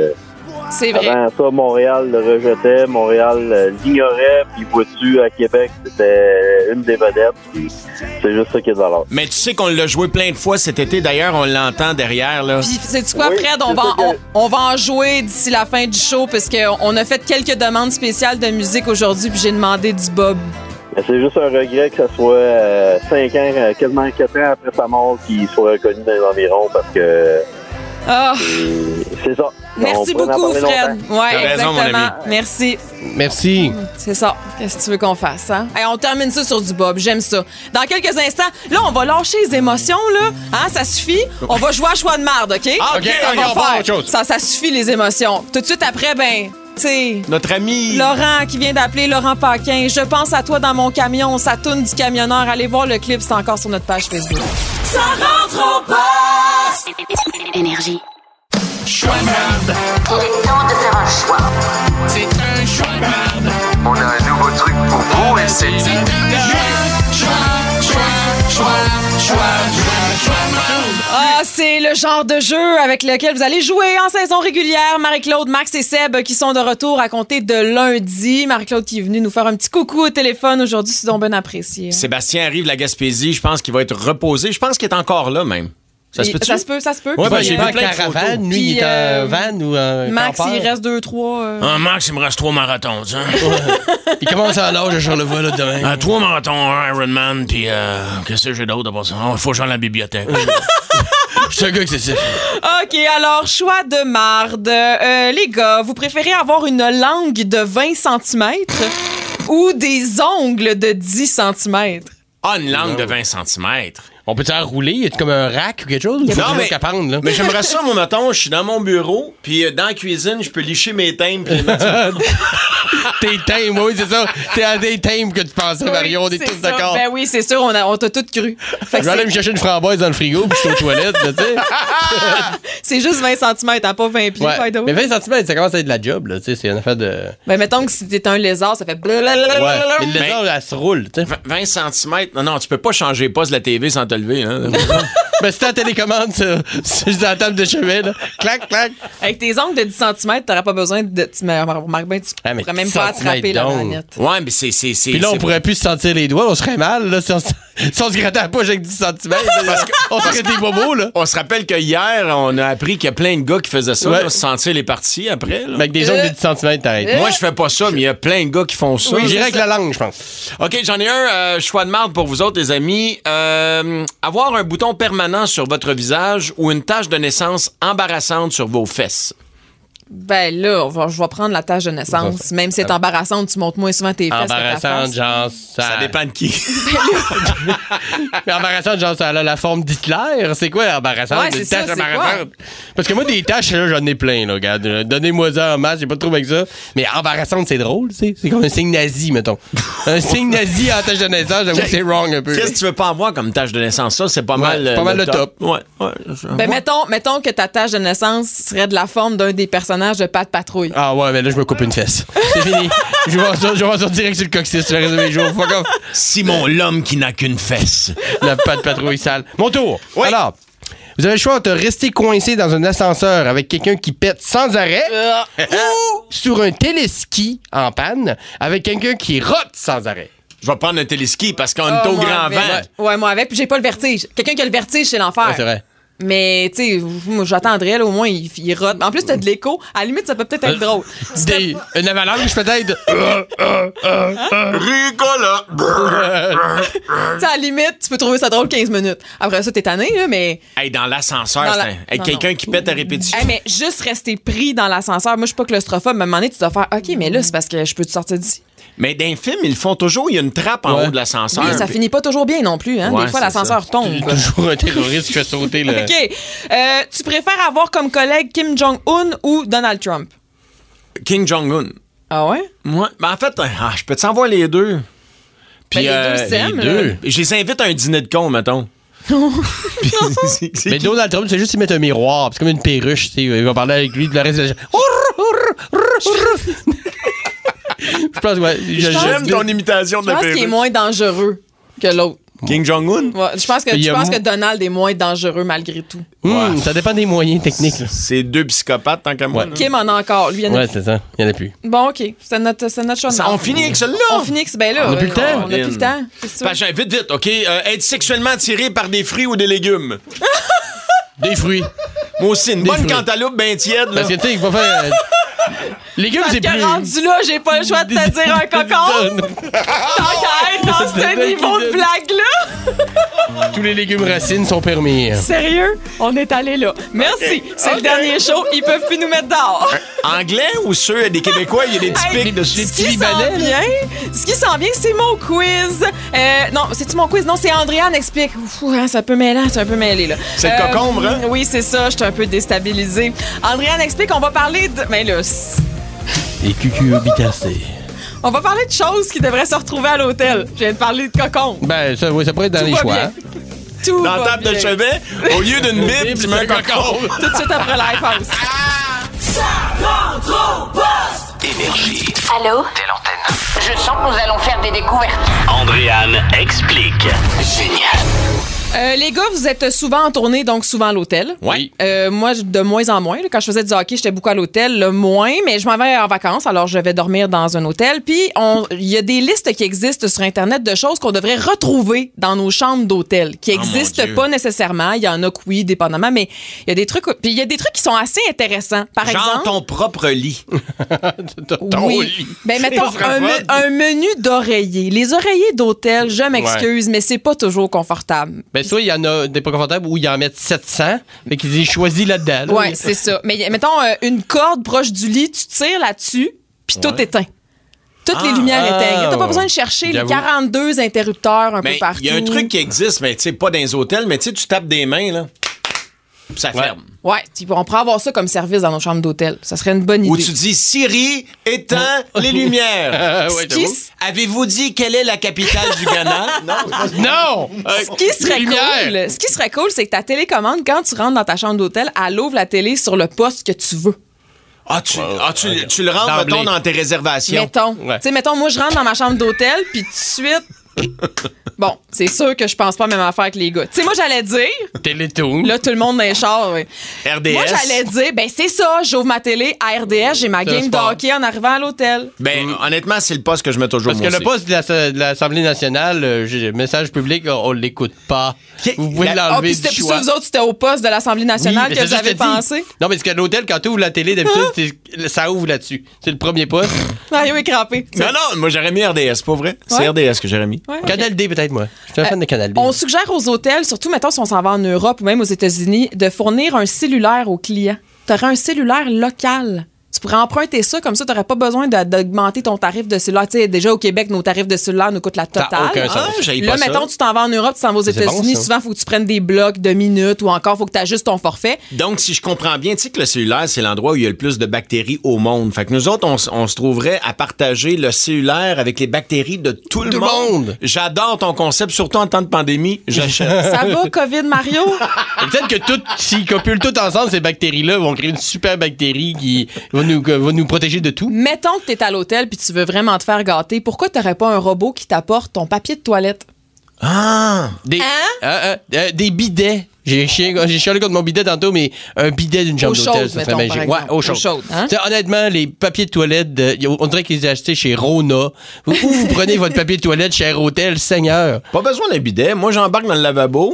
C'est vrai. Avant ça, Montréal le rejetait, Montréal euh, l'ignorait, puis vois-tu, à Québec, c'était une des vedettes, puis c'est juste ça qui est de valeur. Mais tu sais qu'on l'a joué plein de fois cet été. D'ailleurs, on l'entend derrière, là. Puis, sais-tu quoi, Oui, Fred? On c'est va, ça on, que- on va en jouer d'ici la fin du show, parce qu'on a fait quelques demandes spéciales de musique aujourd'hui, puis j'ai demandé du Bob. Mais c'est juste un regret que ça soit euh, cinq ans, euh, quasiment quatre ans après sa mort, qu'il soit reconnu dans les environs, parce que Ah, c'est- c'est ça. merci On pourrait en beaucoup, parler Fred. longtemps. Ouais, T'as raison, mon exactement. ami. Merci. Merci. C'est ça. Qu'est-ce que tu veux qu'on fasse, hein? Hey, on termine ça sur du Bob. J'aime ça. Dans quelques instants, là, on va lâcher les émotions, là. Hein, ça suffit. On va jouer à choix de marde, OK? Ah, OK, Ça OK, va on va faire. à autre chose. Ça, ça suffit, les émotions. Tout de suite après, ben, tu sais... Notre ami... Laurent qui vient d'appeler, Laurent Paquin. Je pense à toi dans mon camion. Ça tourne du camionneur. Allez voir le clip, c'est encore sur notre page Facebook. Ça rentre au poste. Énergie. Choix de merde. Il est temps de faire un choix. C'est un choix de merde. On a un nouveau truc pour vous et c'est C'est un choix, choix, choix, choix, choix, choix, choix de merde. Ah, c'est le genre de jeu avec lequel vous allez jouer en saison régulière. Marie-Claude, Max et Seb qui sont de retour à compter de lundi. Marie-Claude qui est venue nous faire un petit coucou au téléphone aujourd'hui, c'est donc bien apprécié. Hein? Sébastien arrive de la Gaspésie. Je pense qu'il va être reposé. Je pense qu'il est encore là, même. Ça se Il- peut-tu? ça se peut, ça se peut. Ouais, Puis, ben, j'ai euh, vu plein de photos. Caravane, lui, Puis, il est euh, en van ou en Max, campeur. il reste deux, trois. euh, Ah, Max, il me reste trois marathons, tu sais. Il commence à l'âge de Charlevoix, là, demain. Ah, trois marathons, un Ironman, puis euh, qu'est-ce que j'ai d'autre à part ça? Il faut que j'aille à la bibliothèque. Je suis un gars excessif. OK, alors, choix de marde. Euh, les gars, vous préférez avoir une langue de vingt centimètres ou des ongles de dix centimètres? Ah, une langue de vingt centimètres. On peut-tu en rouler? Y a comme un rack ou quelque chose? Non, Faut mais- qu'à prendre, là. Mais j'aimerais ça, moi, mettons, je suis dans mon bureau, puis euh, dans la cuisine, je peux licher mes thèmes, puis les mettre sur- Tes thèmes, oui, c'est ça. C'est à des thèmes que tu pensais, Marion. On est c'est tous ça. d'accord. Ben oui, c'est sûr, on, a- on t'a tout cru. Fait Je que vais aller c'est- me chercher une framboise dans le frigo, puis je suis aux toilettes, là, tu sais. c'est juste vingt centimètres, hein, pas vingt pieds. by the Ouais. way. Mais vingt centimètres, ça commence à être de la job, là, tu sais. C'est une affaire de. Ben, mettons que si t'es un lézard, ça fait Ouais. blablabla. Mais le lézard, elle se roule, tu sais. vingt centimètres. Non, non, tu peux pas changer pas de la T V sans te lever. Hein. Ben, si t'as la télécommande sur, sur la table de chevet, là. Clac, clac. Avec tes ongles de dix centimètres, t'aurais pas besoin de. Tu me remarques bien, tu Ah, mais pourrais même dix pas attraper la centimètres manette. Ouais, mais c'est. c'est, c'est Puis là, on c'est- pourrait plus se sentir les doigts, on serait mal, là, si on, se- si on se grattait la poche avec dix centimètres. Parce que- on serait des bobos, là. On se rappelle que hier, on a appris qu'il y a plein de gars qui faisaient ça, Ouais. là, se sentir les parties après. là. Mais avec des ongles de dix centimètres, t'arrêtes. Moi, je fais pas ça, mais il y a plein de gars qui font ça. Oui, j'irais avec la langue, je pense. OK, j'en ai un euh, choix de marde pour vous autres, les amis. Euh, avoir un bouton permanent sur votre visage ou une tache de naissance embarrassante sur vos fesses. Ben là, on va- je vais prendre la tâche de naissance. Même si c'est embarrassant, tu montes moins souvent tes fesses. que ta Embarrassante, face. genre. Ça, Ça dépend de qui. Mais embarrassante, genre, ça a la forme d'Hitler. C'est quoi, embarrassante? Ouais, Des c'est ça, taches c'est embarrassantes? Parce que moi, des taches, là, j'en ai plein, là. Regarde, euh, donnez-moi ça en masse, j'ai pas de trouble avec ça. Mais embarrassante, c'est drôle, tu sais. C'est comme un signe nazi, mettons. Un signe nazi en tache de naissance, j'avoue que c'est wrong un peu. Qu'est-ce que tu veux pas avoir comme tache de naissance? Ça, c'est pas Ouais, mal, c'est pas mal le top. Ouais, ouais. Ben, mettons, mettons que ta tâche de naissance serait de la forme d'un des personnages de Pat Patrouille. Ah ouais, mais là, je me coupe une fesse. C'est fini. Je vais voir ça, je vais voir ça direct sur le coccyx le reste de mes jours. Fuck off. Simon, l'homme qui n'a qu'une fesse. La patte patrouille sale. Mon tour. Oui. Alors, vous avez le choix de rester coincé dans un ascenseur avec quelqu'un qui pète sans arrêt ou sur un téléski en panne avec quelqu'un qui rote sans arrêt. Je vais prendre un téléski parce qu'on Ah, est au moi grand avec. vent. Ouais, moi avec, puis j'ai pas le vertige. Quelqu'un qui a le vertige, c'est l'enfer. Ouais, c'est vrai. Mais, tu sais, moi, j'attendrais, là, au moins, il, il rote. En plus, t'as de l'écho. À la limite, ça peut peut-être être drôle. Des, une avalanche, peut-être. Ricola. Tu sais, à la limite, tu peux trouver ça drôle quinze minutes. Après ça, t'es tanné, là, mais. Hey, dans l'ascenseur, Dans c'est la- un- hey, non, quelqu'un non. qui pète à répétition. Hey, mais juste rester pris dans l'ascenseur. Moi, je suis pas claustrophobe, mais à un moment donné, tu dois faire OK, mais là, c'est parce que je peux te sortir d'ici. Mais dans les films, ils le font toujours. Il y a une trappe en Ouais. haut de l'ascenseur. Oui, ça Puis- finit pas toujours bien non plus. Hein? Ouais, Des fois, c'est l'ascenseur tombe. Toujours un terroriste qui fait sauter le. OK. Euh, tu préfères avoir comme collègue Kim Jong-un ou Donald Trump? Kim Jong-un. Ah ouais? Moi, ben en fait, ah, je peux te savoir les deux. Puis, Ben, les deux s'aiment, les là. deux. Je les invite à un dîner de con, mettons. Puis, c'est- c'est Mais qui? Donald Trump, c'est juste qu'il met un miroir. C'est comme une perruche, tu sais. Il va parler avec lui, puis le reste de la. Je pense, ouais. je- J'aime je- ton imitation de Je la pense qu'il est perruche. moins dangereux que l'autre. Kim Jong-un? Ouais, je pense que, Il y je a pense mo- que Donald est moins dangereux malgré tout. Hum, Ça dépend des moyens techniques. là. C'est deux psychopathes, tant qu'à moi. Ouais. là. Kim en a encore. Lui, il y en a Ouais, c'est ça. Il n'y en a plus. Bon, OK. C'est notre, c'est notre choix. Ça, on finit avec celle-là? On finit avec ben là. On a plus le euh, temps. On a plus le temps. C'est ça. Page un, vite, vite, OK? Euh, être sexuellement attiré par des fruits ou des légumes? Des fruits. Moi aussi, une Des bonne fruits. cantaloupe bien tiède, là. Parce que, tu sais, il va faire. euh, Légumes, Parce c'est que plus. rendu là, j'ai pas le choix de te dire un cocon. Tant qu'à être dans ce niveau de blague-là. Tous les légumes racines sont permis. Sérieux? On est allé là. Merci. C'est le dernier show. Ils peuvent plus nous mettre dehors. Anglais ou ceux des Québécois, il y a des petits Hey, pics de ce qui s'en vient, ce qui s'en vient, c'est mon quiz. Euh, non, c'est-tu mon quiz? Non, c'est Andréane explique. Ouh, hein, c'est un peu mêlant, c'est un peu mêlé, là. C'est le cocombre, hein? Oui, c'est ça. Je suis un peu déstabilisée. Andréane explique, on va parler de... Mais là, Les cucurbitacées. on va parler de choses qui devraient se retrouver à l'hôtel. Je viens de parler de cocon. Ben, ça, oui, ça pourrait être dans Tout les va choix. bien. Tout Dans la va table de bien. chevet, au lieu d'une Bible, tu mets un cocon. Tout de suite après la pause. Énergie. Allô? Telle antenne. Je sens que nous allons faire des découvertes. Andréane explique. Génial. Euh, les gars, vous êtes souvent en tournée, donc souvent à l'hôtel. Oui. Euh, moi, de moins en moins. Là, quand je faisais du hockey, j'étais beaucoup à l'hôtel. Là, moins, mais je m'en vais en vacances, alors je vais dormir dans un hôtel. Puis, on- il y a des listes qui existent sur Internet de choses qu'on devrait retrouver dans nos chambres d'hôtel, qui Oh, mon n'existent Dieu. pas nécessairement. Il y en a que oui, dépendamment, mais il y a des trucs. Puis, il y a des trucs qui sont assez intéressants. Par Genre exemple. ton propre lit. Ton oui. lit. Ben, mettons, Ça serait un, fun. me- un menu d'oreiller. Les oreillers d'hôtel, je m'excuse, mais c'est pas toujours confortable. Ben, soit il y en a des pas confortables où ils en mettent sept cents. Fait qu'ils disent choisis là-dedans. là. Ouais, c'est ça. Mais y- mettons euh, une corde proche du lit, tu tires là-dessus, puis tout Ouais. éteint. Toutes les Ah. lumières Ah. éteintes. T'as pas besoin de chercher les J'avoue. quarante-deux interrupteurs un Mais peu partout. il y a un truc qui existe, mais tu sais, pas dans les hôtels, mais tu sais, tu tapes des mains, là. Puis ça Ouais. ferme. Ouais, tu- on pourrait avoir ça comme service dans nos chambres d'hôtel. Ça serait une bonne idée. Ou tu dis Siri, éteins les lumières. Ah, ouais, Ce qui, j'avoue. Avez-vous dit quelle est la capitale du Ghana? Non. Non! ce qui serait Lumière. cool, ce qui serait cool, c'est que ta télécommande, quand tu rentres dans ta chambre d'hôtel, elle ouvre la télé sur le poste que tu veux. Ah, tu, ah, tu, tu le rentres, D'emblée. mettons, dans tes réservations. Mettons. Ouais. Tu sais, mettons, moi, je rentre dans ma chambre d'hôtel, puis tout de suite. Bon, c'est sûr que je pense pas à la même affaire que les gars. Tu sais, moi, j'allais dire. Télétoon. Là, tout le monde dans les chars, oui. R D S. Moi, j'allais dire, ben c'est ça, j'ouvre ma télé à R D S, j'ai ma C'est un game de sport. hockey en arrivant à l'hôtel. Ben, honnêtement, c'est le poste que je mets toujours Parce moi que le aussi. poste de la- de l'Assemblée nationale, euh, j'ai- message public, on, on l'écoute pas. Vous pouvez La- Ah, l'enlever puis du c'était puis choix. ça, vous autres, c'était au poste de l'Assemblée Oui, nationale mais que c'est vous ça que avez je te dis. pensé. Non, mais parce qu'à l'hôtel, quand tu ouvres la télé, d'habitude, c'est- ça ouvre là-dessus. C'est le premier poste. Mario est crampé. Non, non, moi, j'aurais mis R D S, pas vrai? C'est Ouais. R D S que j'aurais mis. Ouais, ok. Canal D, peut-être, moi. Je suis un Euh, fan de Canal D. On suggère aux hôtels, surtout mettons si on s'en va en Europe ou même aux États-Unis, de fournir un cellulaire aux clients. Tu aurais un cellulaire local. Tu pourrais emprunter ça, comme ça, tu n'aurais pas besoin de- d'augmenter ton tarif de cellulaire. Tu sais, déjà, au Québec, nos tarifs de cellulaire nous coûtent la Ça a totale. aucun sens. Ah, j'aille Là, pas ça. mettons, tu t'en vas en Europe, tu t'en vas aux C'est bon, États-Unis, ça. souvent, il faut que tu prennes des blocs de minutes ou encore, il faut que tu ajustes ton forfait. Donc, si je comprends bien, tu sais que le cellulaire, c'est l'endroit où il y a le plus de bactéries au monde. Fait que nous autres, on, s- on se trouverait à partager le cellulaire avec les bactéries de tout le Tout le monde. monde. J'adore ton concept, surtout en temps de pandémie. J'achète. Ça va, COVID, Mario? Et Peut-être que tout, s'ils copulent tout ensemble, ces bactéries-là vont créer une super bactérie qui va nous, va nous protéger de tout. Mettons que tu es à l'hôtel puis tu veux vraiment te faire gâter. Pourquoi tu n'aurais pas un robot qui t'apporte ton papier de toilette? Ah! Des, Hein? euh, euh, euh, des bidets. J'ai chié- j'ai chialé contre mon bidet tantôt, mais un bidet d'une chambre Eau d'hôtel, chaude, ça serait mettons, magique. par Ouais, exemple. eau Eau chaude. chaude, hein? Tu sais, honnêtement, les papiers de toilette, de- y a- on dirait qu'ils les ont achetés chez Rona. Ou vous prenez votre papier de toilette chez Air Hôtel, Seigneur. Pas besoin d'un bidet. Moi, j'embarque dans le lavabo.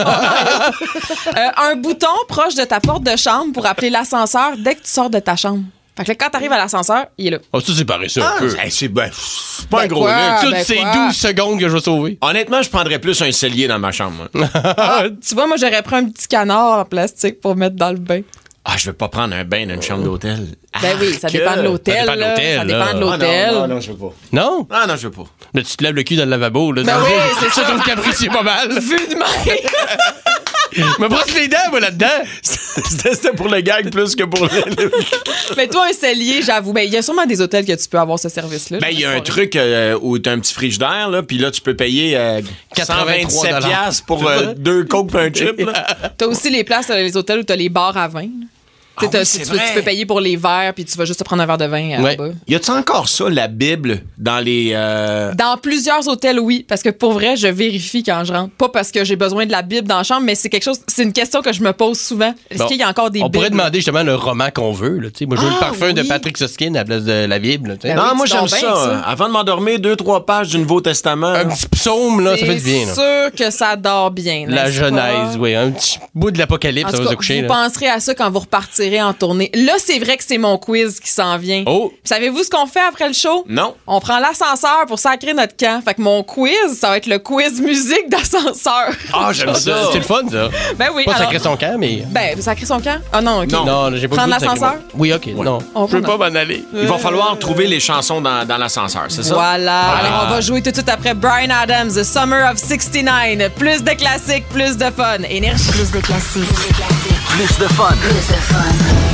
Euh, un bouton proche de ta porte de chambre pour appeler l'ascenseur dès que tu sors de ta chambre. Fait que là, quand t'arrives à l'ascenseur, il est là. Oh, ça, c'est paresseux un Ah, peu. hey, c'est ben, c'est pas Ben un gros quoi? luxe. Toutes ben ces quoi? douze secondes que je vais sauver. Honnêtement, je prendrais plus un cellier dans ma chambre. moi. Ah, tu vois, moi, j'aurais pris un petit canard en plastique pour mettre dans le bain. Ah, je veux pas prendre un bain dans une chambre d'hôtel. Ben oui, ça que- dépend de l'hôtel. Ça dépend de là. l'hôtel, Ça là. dépend de Ah, l'hôtel. non, non, non, je veux pas. Non? Ah, non, je veux pas. Là, tu te lèves le cul dans le lavabo. Là, Ben dans- oui, c'est ça. ça. Ton capricieux pas mal. Vu de même. Je me brosse les dents, moi, là-dedans. C'était c'était pour le gag plus que pour le... le- Mais toi, un cellier, j'avoue. Ben, il y a sûrement des hôtels que tu peux avoir ce service-là. Ben, il y a un truc euh, où t'as un petit frigidaire, là, puis là, tu peux payer euh, cent vingt-sept piastres pour euh, deux cokes et un chip. là. T'as aussi les places, euh, les hôtels où t'as les bars à vin. là. Ah oui, tu, c'est tu, vrai. tu peux payer pour les verres, puis tu vas juste te prendre un verre de vin euh, Ouais. là-bas. Y a-tu encore ça, la Bible, dans les... euh, Dans plusieurs hôtels, oui, parce que pour vrai, je vérifie quand je rentre. Pas parce que j'ai besoin de la Bible dans la chambre, mais c'est quelque chose, c'est une question que je me pose souvent. Est-ce Bon, qu'il y a encore des On Bibles? pourrait demander justement le roman qu'on veut. Là, tu sais. Moi, je veux Ah, le parfum de oui. Patrick Susskind à la place de la Bible. tu sais. Ben non, oui, moi, tu j'aime dors bien ça. avec ça. hein. Avant de m'endormir, deux, trois pages du Nouveau Testament. Un petit psaume, là, ça fait du bien. là. C'est sûr que ça dort bien. La n'est-ce Genèse, pas? oui. Un petit bout de l'Apocalypse, En ça tout va cas, se coucher. vous là. penserez à ça quand vous repartirez en tournée. Là, c'est vrai que c'est mon quiz qui s'en vient. Oh! Savez-vous ce qu'on fait après le show? Non. On prend l'ascenseur pour sacrer notre camp. Fait que mon quiz, ça va être le quiz musique d'ascenseur. Ah, j'aime ça. C'est le fun, ça. Ben oui. Pas alors- sacrer son camp, mais. Ben, sacrer son camp? Ah non, OK. Non. Non, j'ai pas Prendre le goût de sacrer l'ascenseur? mon- Oui, OK. Non. On Je veux prend- pas m'en aller. Il va falloir trouver les chansons dans, dans l'ascenseur, c'est ça? Voilà. Ah. Alors, on va jouer tout de suite après Bryan Adams, The Summer of soixante-neuf. Plus de classiques, plus de fun. Énergie. Plus de classiques. Plus de fun. Plus de fun.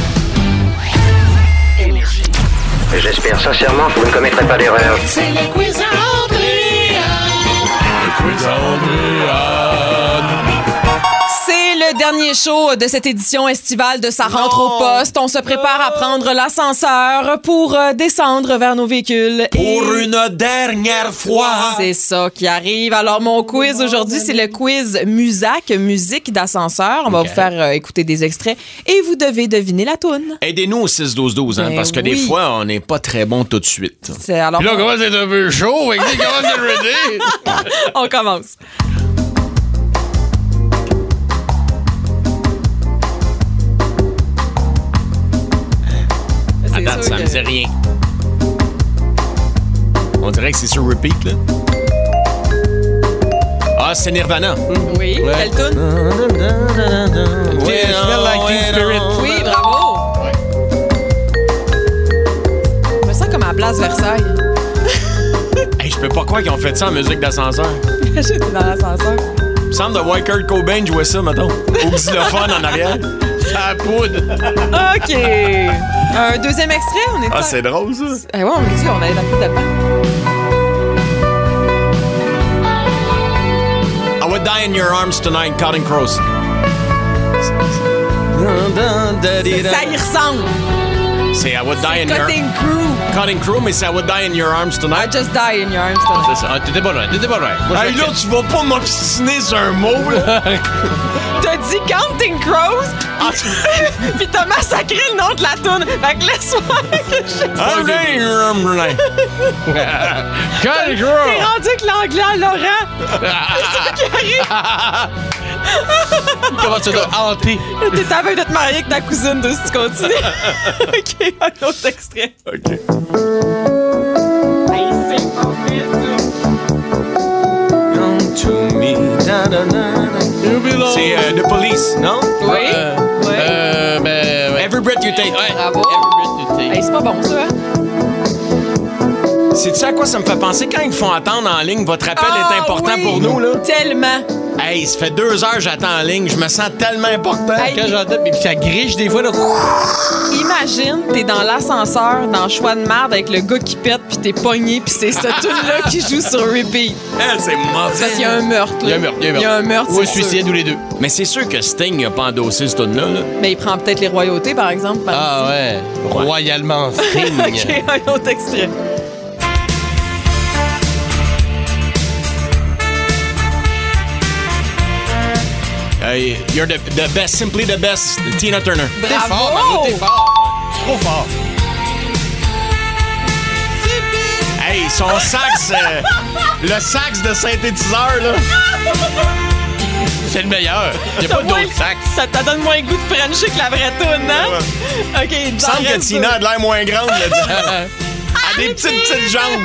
Énergie. J'espère sincèrement que vous ne commettrez pas d'erreur. C'est le quiz à Andréa. Le quiz à C'est le dernier show de cette édition estivale de Ça rentre au poste. On se prépare à prendre l'ascenseur pour euh, descendre vers nos véhicules. Pour une dernière fois. C'est ça qui arrive. Alors, mon quiz aujourd'hui, c'est le quiz Musac, musique d'ascenseur. On va Ok. vous faire euh, écouter des extraits et vous devez deviner la toune. Aidez-nous au six douze douze, hein, Ben parce que des oui. fois, on n'est pas très bon tout de suite. C'est alors. Puis là, on commence à être un peu chaud. Fait que tu commences à être ready. On commence. À C'est date, sûr ça que- me dit rien. On dirait que c'est sur repeat, là. Ah, c'est Nirvana. Oui, Ouais. quelle toune? Ouais, Smell Like Teen Spirit. Oui, bravo. Je me sens comme à Place Versailles. Hey, je peux pas croire qu'ils ont fait ça en musique d'ascenseur. J'étais dans l'ascenseur. Il me semble de White Kurt Cobain jouait ça, mettons. Au xylophone en arrière. Ça poudre. OK. Un deuxième extrait, on est Ah, c'est drôle, ça. Eh ouais, on me dit, on avait la coupe de pain. I would die in your arms tonight, Counting Crows. Ça y ressemble. C'est I would die in your... Cutting Crew. Cutting Crew, mais c'est I would die in your arms I tonight. just die in your arms tonight. C'est ça. Ah, t'étais pas loin. T'étais pas loin. Moi, je Hey, là, l'accepte. tu vas pas m'obstiner sur un mot, là. T'as dit Counting Crows, puis t'as massacré le nom de la toune. Fait que laisse-moi que je... I would die in your arms tonight. Cutting T'es Crow. rendu avec l'anglais à Laurent. C'est ça qui arrive. Comment tu dois hanter? T'es à veille de te marier avec ta cousine, de, si tu continues. OK, un autre extrait. OK. Hey, c'est mauvais, Come to me. Na, na, na, na. C'est euh, The Police, non? ça. Oui, Euh, oui. Euh, ben, ouais. Every breath you take. Ouais. Bravo. Every breath you take. Hey, c'est pas bon, ça. hein? C'est-tu à quoi ça me fait penser quand ils font attendre en ligne? Votre appel Ah, est important oui, pour nous, là? Tellement. Hey, ça fait deux heures que j'attends en ligne. Je me sens tellement important. Hey, Quand j'entends, puis ça griche des fois, là. Imagine, t'es dans l'ascenseur, dans le choix de merde avec le gars qui pète, puis t'es pogné, puis c'est ce tune-là qui joue sur repeat. Elle, c'est mauvais. Parce qu'il y a un meurtre. Il y a un meurtre. Il y a un meurtre. Il y a un meurtre, Ou un c'est sûr. suicide, ou les deux. Mais c'est sûr que Sting n'a pas endossé ce tune-là. Là. Mais il prend peut-être les royautés, par exemple. par Ah ouais. Royalement Sting. ici. OK, un autre extrait. Hey, you're the, the best, simply the best, Tina Turner. T'es Bravo! fort, Mano, t'es fort. Trop fort. Hey, son sax, euh, le sax de synthétiseur, là. C'est le meilleur. Il n'y a T'as pas moins- d'autre sax. Ça te donne moins le goût de frencher que la vraie toune, hein? OK, Il me semble que Tina a de l'air moins grande, là. Elle a des petites, petites jambes.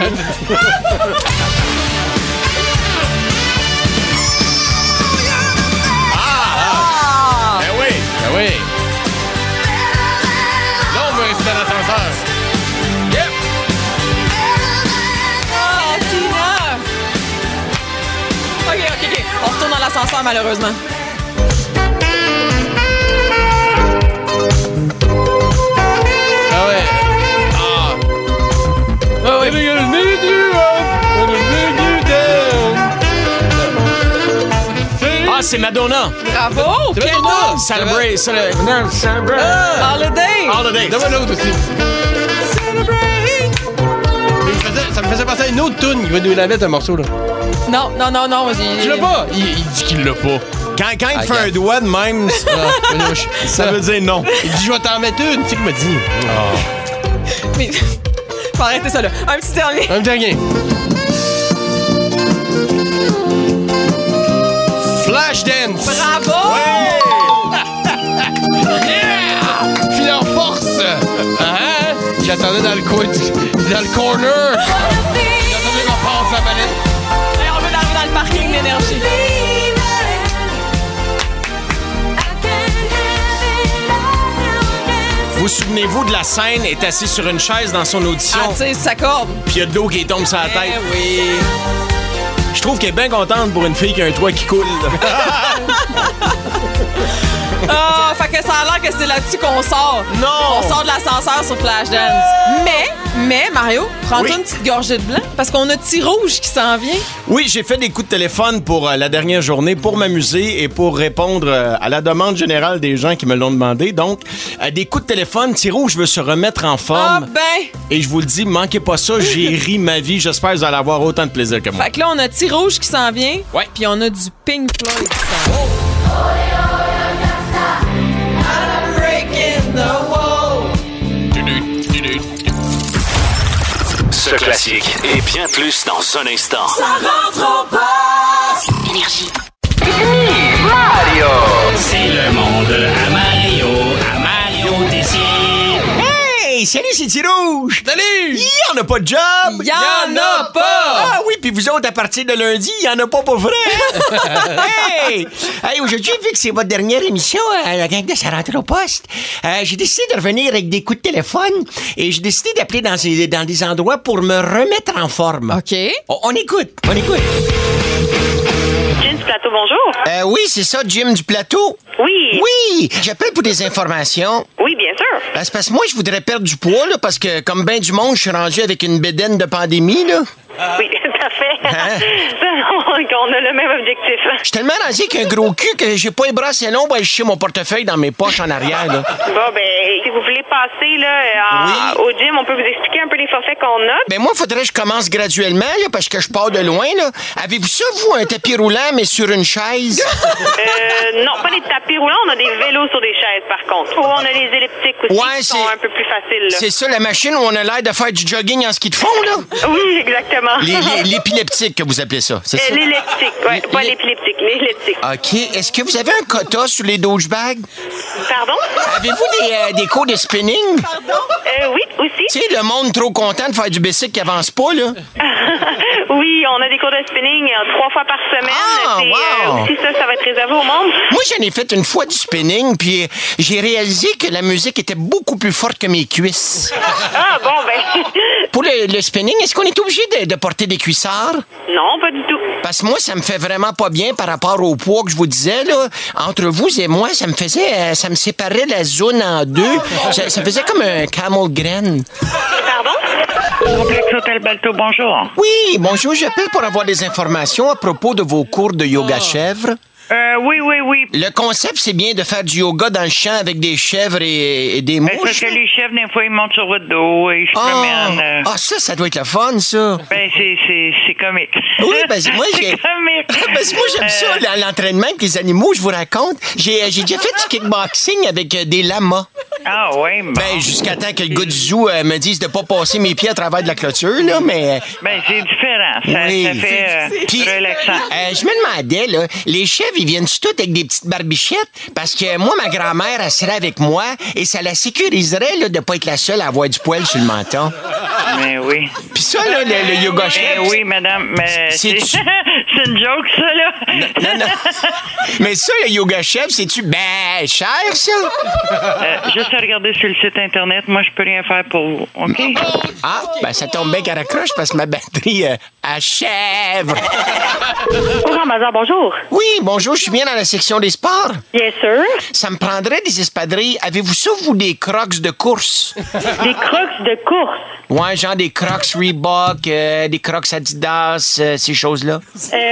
Ah! Ben oui. Ben oui. Là, on veut rester dans l'ascenseur. Yep. Ah, Tina! OK, OK, OK. On retourne dans l'ascenseur, malheureusement. Ah ouais. Ah. Ouais, ouais. Ah, c'est Madonna. Bravo! C'est Quel Madonna. nom? Celebrate. cele- Non, celebrate. Ah! Holiday! Holiday. Donne-moi l'autre aussi. Il me faisait- Ça me faisait penser à une autre toune. Il va nous la mettre, un morceau, là. Non, non, non, non. j'ai- Tu l'as pas? Il, il dit qu'il l'a pas. Quand, quand il Ah, fait un regarde. doigt de même, Ah, louche. ça veut dire non. Il dit, je vais t'en mettre une. Tu sais qu'il m'a dit. Mais... Faut arrêter ça, là. Un petit dernier. Un dernier. Flashdance. Bravo! Yeah! File en force. Hein? J'attendais dans le coin du- dans le corner. J'attendais qu'on passe la manette. Hey, on veut arriver dans le parking d'énergie. Vous souvenez-vous de la scène, est assis sur une chaise dans son audition, Ah, tu sais, ça corde. puis il y a de l'eau qui tombe sur la tête. Eh oui. Je trouve qu'elle est bien contente pour une fille qui a un toit qui coule. Ah, fait que ça a l'air que c'est là-dessus qu'on sort. Non! On sort de l'ascenseur sur Flashdance. Mais, mais, Mario, prends-toi Oui. une petite gorgée de blanc parce qu'on a Petit Rouge qui s'en vient. Oui, j'ai fait des coups de téléphone pour euh, la dernière journée pour m'amuser et pour répondre euh, à la demande générale des gens qui me l'ont demandé. Donc, euh, des coups de téléphone, Thiro, je veux se remettre en Ah forme. ben! Et je vous le dis, manquez pas ça, j'ai ri ma vie. J'espère que vous allez avoir autant de plaisir que moi. Fait que là, on a Petit Rouge qui s'en vient. Ouais. Puis on a du Pink Floyd qui s'en vient. Ce classique et bien plus dans un instant. Ça rentre au poste. Énergie. Mario. C'est le monde à Mario, à Mario Tessier. Hey, salut, c'est Thiro. Salut! Il y en a pas de job! Y en a pas! Ah oui, puis vous autres, à partir de lundi, il y en a pas pour vrai! hey! Hey, aujourd'hui, vu que c'est votre dernière émission à la gang de Ça rentre au poste, euh, j'ai décidé de revenir avec des coups de téléphone et j'ai décidé d'appeler dans, ces- dans des endroits pour me remettre en forme. OK. On, on écoute, on écoute. Jim du Plateau, bonjour. Euh, oui, c'est ça, Jim du Plateau. Oui. Oui! J'appelle pour des informations. Oui, bien sûr. Ben, c'est parce que moi, je voudrais perdre du poids, là, parce que, comme ben du monde, je suis rendu avec une bédaine de pandémie, là. Oui, tout à fait. Hein? Ça, on a le même objectif. Je suis tellement rasé qu'un gros cul que j'ai pas les bras assez longs pour aller chercher mon portefeuille dans mes poches en arrière, là. Bon, ben, si vous voulez passer là, en- Oui. au gym, on peut vous expliquer un peu les forfaits qu'on a. Ben, moi, faudrait que je commence graduellement, là, parce que je pars de loin, là. Avez-vous ça, vous, un tapis roulant, mais sur une chaise? Euh, non, pas des tapis roulants, on a des vélos sur des chaises, par contre. Ou on a les elliptiques aussi, Ouais, qui sont c'est- un peu plus faciles. Là. C'est ça, la machine où on a l'air de faire du jogging en ski de fond, là? Oui, exactement. Les- les- L'épileptique que vous appelez ça, c'est Euh, ça? L'électrique, ouais, pas Les- l'épileptique, l'électrique. OK. Est-ce que vous avez un quota sur les douchebags? Pardon? Avez-vous des, euh, des cours de spinning? Euh, oui, aussi. Tu sais, le monde trop content de faire du bicycle qui avance pas, là. Oui, on a des cours de spinning euh, trois fois par semaine. Ah, C'est, wow. euh, aussi ça, ça va être réservé au monde. Moi, j'en ai fait une fois du spinning, puis euh, j'ai réalisé que la musique était beaucoup plus forte que mes cuisses. Ah, bon, ben. Pour le, le spinning, est-ce qu'on est obligé de, de porter des cuissards? Non, pas du tout. Parce que moi, ça me fait vraiment pas bien par rapport au poids que je vous disais, là. Entre vous et moi, ça me faisait... euh, ça me séparait la zone en deux. Ça, ça faisait comme un camel grain. Pardon? Complexe Hôtel Balto, bonjour. Oui, bonjour, j'appelle pour avoir des informations à propos de vos cours de yoga chèvre. Euh, oui, oui, oui. Le concept, c'est bien de faire du yoga dans le champ avec des chèvres et, et des Ben, c'est parce mouches. que les chefs, des fois, ils montent sur votre dos et ils se Ah, promènent. euh. ah, ça, ça doit être le fun, ça. Ben, c'est, c'est, c'est comique. Oui, ben, moi, j'ai... C'est comique. Ben, moi, j'aime ça, Euh, l- l'entraînement avec les animaux, je vous raconte. J'ai, euh, j'ai déjà fait du kickboxing avec euh, des lamas. Ah, oui, bon. Ben, jusqu'à temps que le gars du zoo euh, me dise de pas passer mes pieds à travers de la clôture, là, mais... Ben, c'est différent. Ça, Oui. ça fait euh, Puis, relaxant. euh, je me demandais, là, les chèvres, ils viennent-tu tous avec des petites barbichettes? Parce que moi, ma grand-mère, elle serait avec moi et ça la sécuriserait, là, de pas être la seule à avoir du poil sur le menton. Mais oui. Puis ça, là, le, le yoga Ben chèvre... oui, madame, mais C'est- c'est, c'est une joke, ça, là. Non, non. Mais ça, le yoga chèvre, c'est-tu ben cher, ça? Euh, juste à regarder sur le site Internet, moi, je peux rien faire pour vous, OK? Ah, ben ça tombe bien qu'à raccroche parce que ma batterie euh, achève. Bonjour, Mazar, bonjour. Oui, bonjour, je suis bien dans la section des sports. Bien sûr. Ça me prendrait des espadrilles. Avez-vous ça, vous, des crocs de course? Des crocs de course. Ouais, genre des crocs Reebok, euh, des crocs Adidas, euh, ces choses-là. Euh,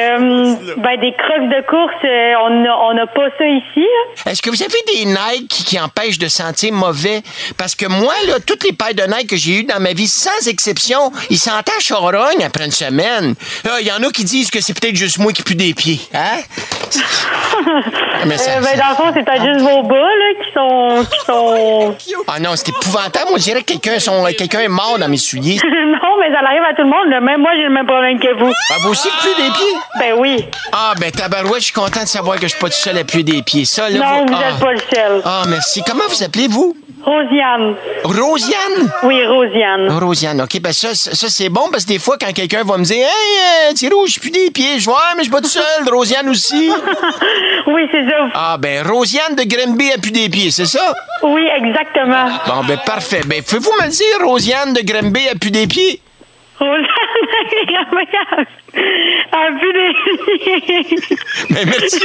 Euh, ben, des crocs de course, euh, on n'a on a pas ça ici. Là. Est-ce que vous avez des Nike qui, qui empêchent de sentir mauvais? Parce que moi, là, toutes les paires de Nike que j'ai eues dans ma vie, sans exception, ils sentaient à charogne après une semaine. Il y en a qui disent que c'est peut-être juste moi qui pue des pieds. Hein? Mais ça, euh, ben, dans le fond, c'est peut-être juste vos bas là, qui sont... Qui sont... Ah non, c'est épouvantable. Moi, je dirais que quelqu'un sont, quelqu'un est mort dans mes souliers. Non, mais ça arrive à tout le monde. Là. Même moi, j'ai le même problème que vous. Ah, vous aussi, puez des pieds? Ben oui. Ah, ben tabarouette, je suis content de savoir que je suis pas tout seul à puer des pieds. Ça, là, non, vous n'êtes ah. pas le seul. Ah, merci. Comment vous appelez, vous? Rosiane. Rosiane? Oui, Rosiane. Oh, Rosiane, OK. Ben ça, ça c'est bon parce que des fois, quand quelqu'un va me dire « Hey, euh, Thierry, je pue des pieds. » Je vois, ouais, mais je suis pas tout seul. Rosiane aussi. Oui, c'est ça. Ah, ben Rosiane de Granby a pu des pieds, c'est ça? Oui, exactement. Bon, ben parfait. Ben, pouvez-vous me le dire, Rosiane de Granby a pu des pieds? Rosiane de Granby a pu des pieds. Ben, merci.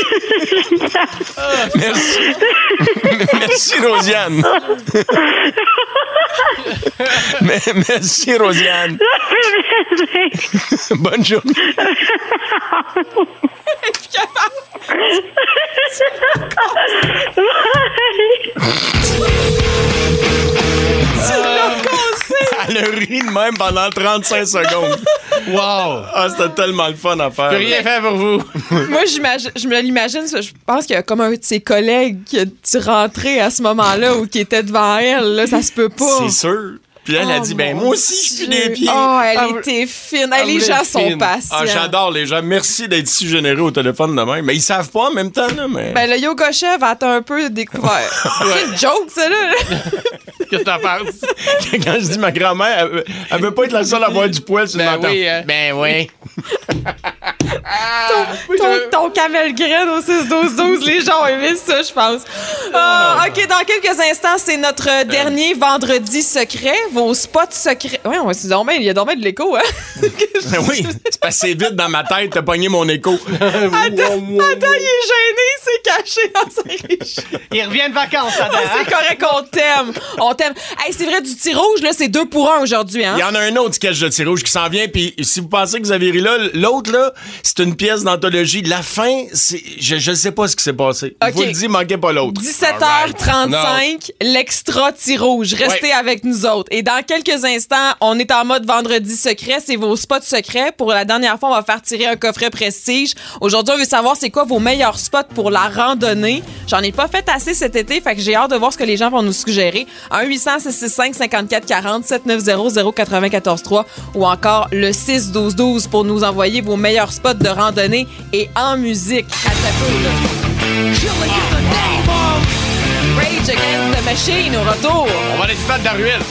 Merci. Merci, Rosiane. Mais, merci, Rosiane. Bonne journée. Elle a ri de même pendant trente-cinq secondes. Wow! Ah, c'était tellement le fun à faire. Je peux rien faire pour vous. Moi, j'imagine, je me l'imagine, je pense qu'il y a comme un de ses collègues qui a dû rentrer à ce moment-là ou qui était devant elle. Là, ça se peut pas. C'est sûr. Puis là, elle oh a dit, ben moi aussi, je pue des pieds. Oh, elle ah, était fine. Ah, les gens sont fine. patients. Ah, j'adore les gens. Merci d'être si généreux au téléphone de même. Mais ils savent pas en même temps, là. Mais... Ben, le yoga chef a un peu découvert. C'est une joke, ça, là. Qu'est-ce que t'en penses? Quand je dis ma grand-mère, elle, elle veut pas être la seule à avoir du poil sur ben le menton. Oui, hein? Ben oui. ton, ton, ton camel graine au six douze douze, les gens ont aimé ça, je pense. Ah, OK, dans quelques instants, c'est notre dernier vendredi secret. Vos spots secrets. Ouais, on se il y a dormi de l'écho, hein? Oui, c'est passé vite dans ma tête, t'as pogné mon écho. Attends, attends, il est gêné, il s'est caché dans sa riche. Il revient de vacances, ça. Ah, c'est correct, on t'aime. On t'aime. Hey, c'est vrai, du tir rouge, là, c'est deux pour un aujourd'hui, hein? Il y en a un autre sketch de tir rouge qui s'en vient, puis si vous pensez que vous avez ri là, l'autre, là, c'est une pièce d'anthologie. La fin, c'est, je, je sais pas ce qui s'est passé. Okay. Je vous le dis, manquez pas l'autre. dix-sept heures trente-cinq, l'extra tir rouge. Restez ouais. avec nous autres. Et dans quelques instants, on est en mode vendredi secret. C'est vos spots secrets. Pour la dernière fois, on va faire tirer un coffret prestige. Aujourd'hui, on veut savoir c'est quoi vos meilleurs spots pour la randonnée. J'en ai pas fait assez cet été, fait que j'ai hâte de voir ce que les gens vont nous suggérer. un huit cents six six cinq cinquante-quatre quarante, sept neuf zéro zéro quatre-vingt-quatorze trois ou encore le six douze douze pour nous envoyer vos meilleurs spots de randonnée et en musique. À ta Rage Against the Machine au retour. On va aller se battre dans la ruelle.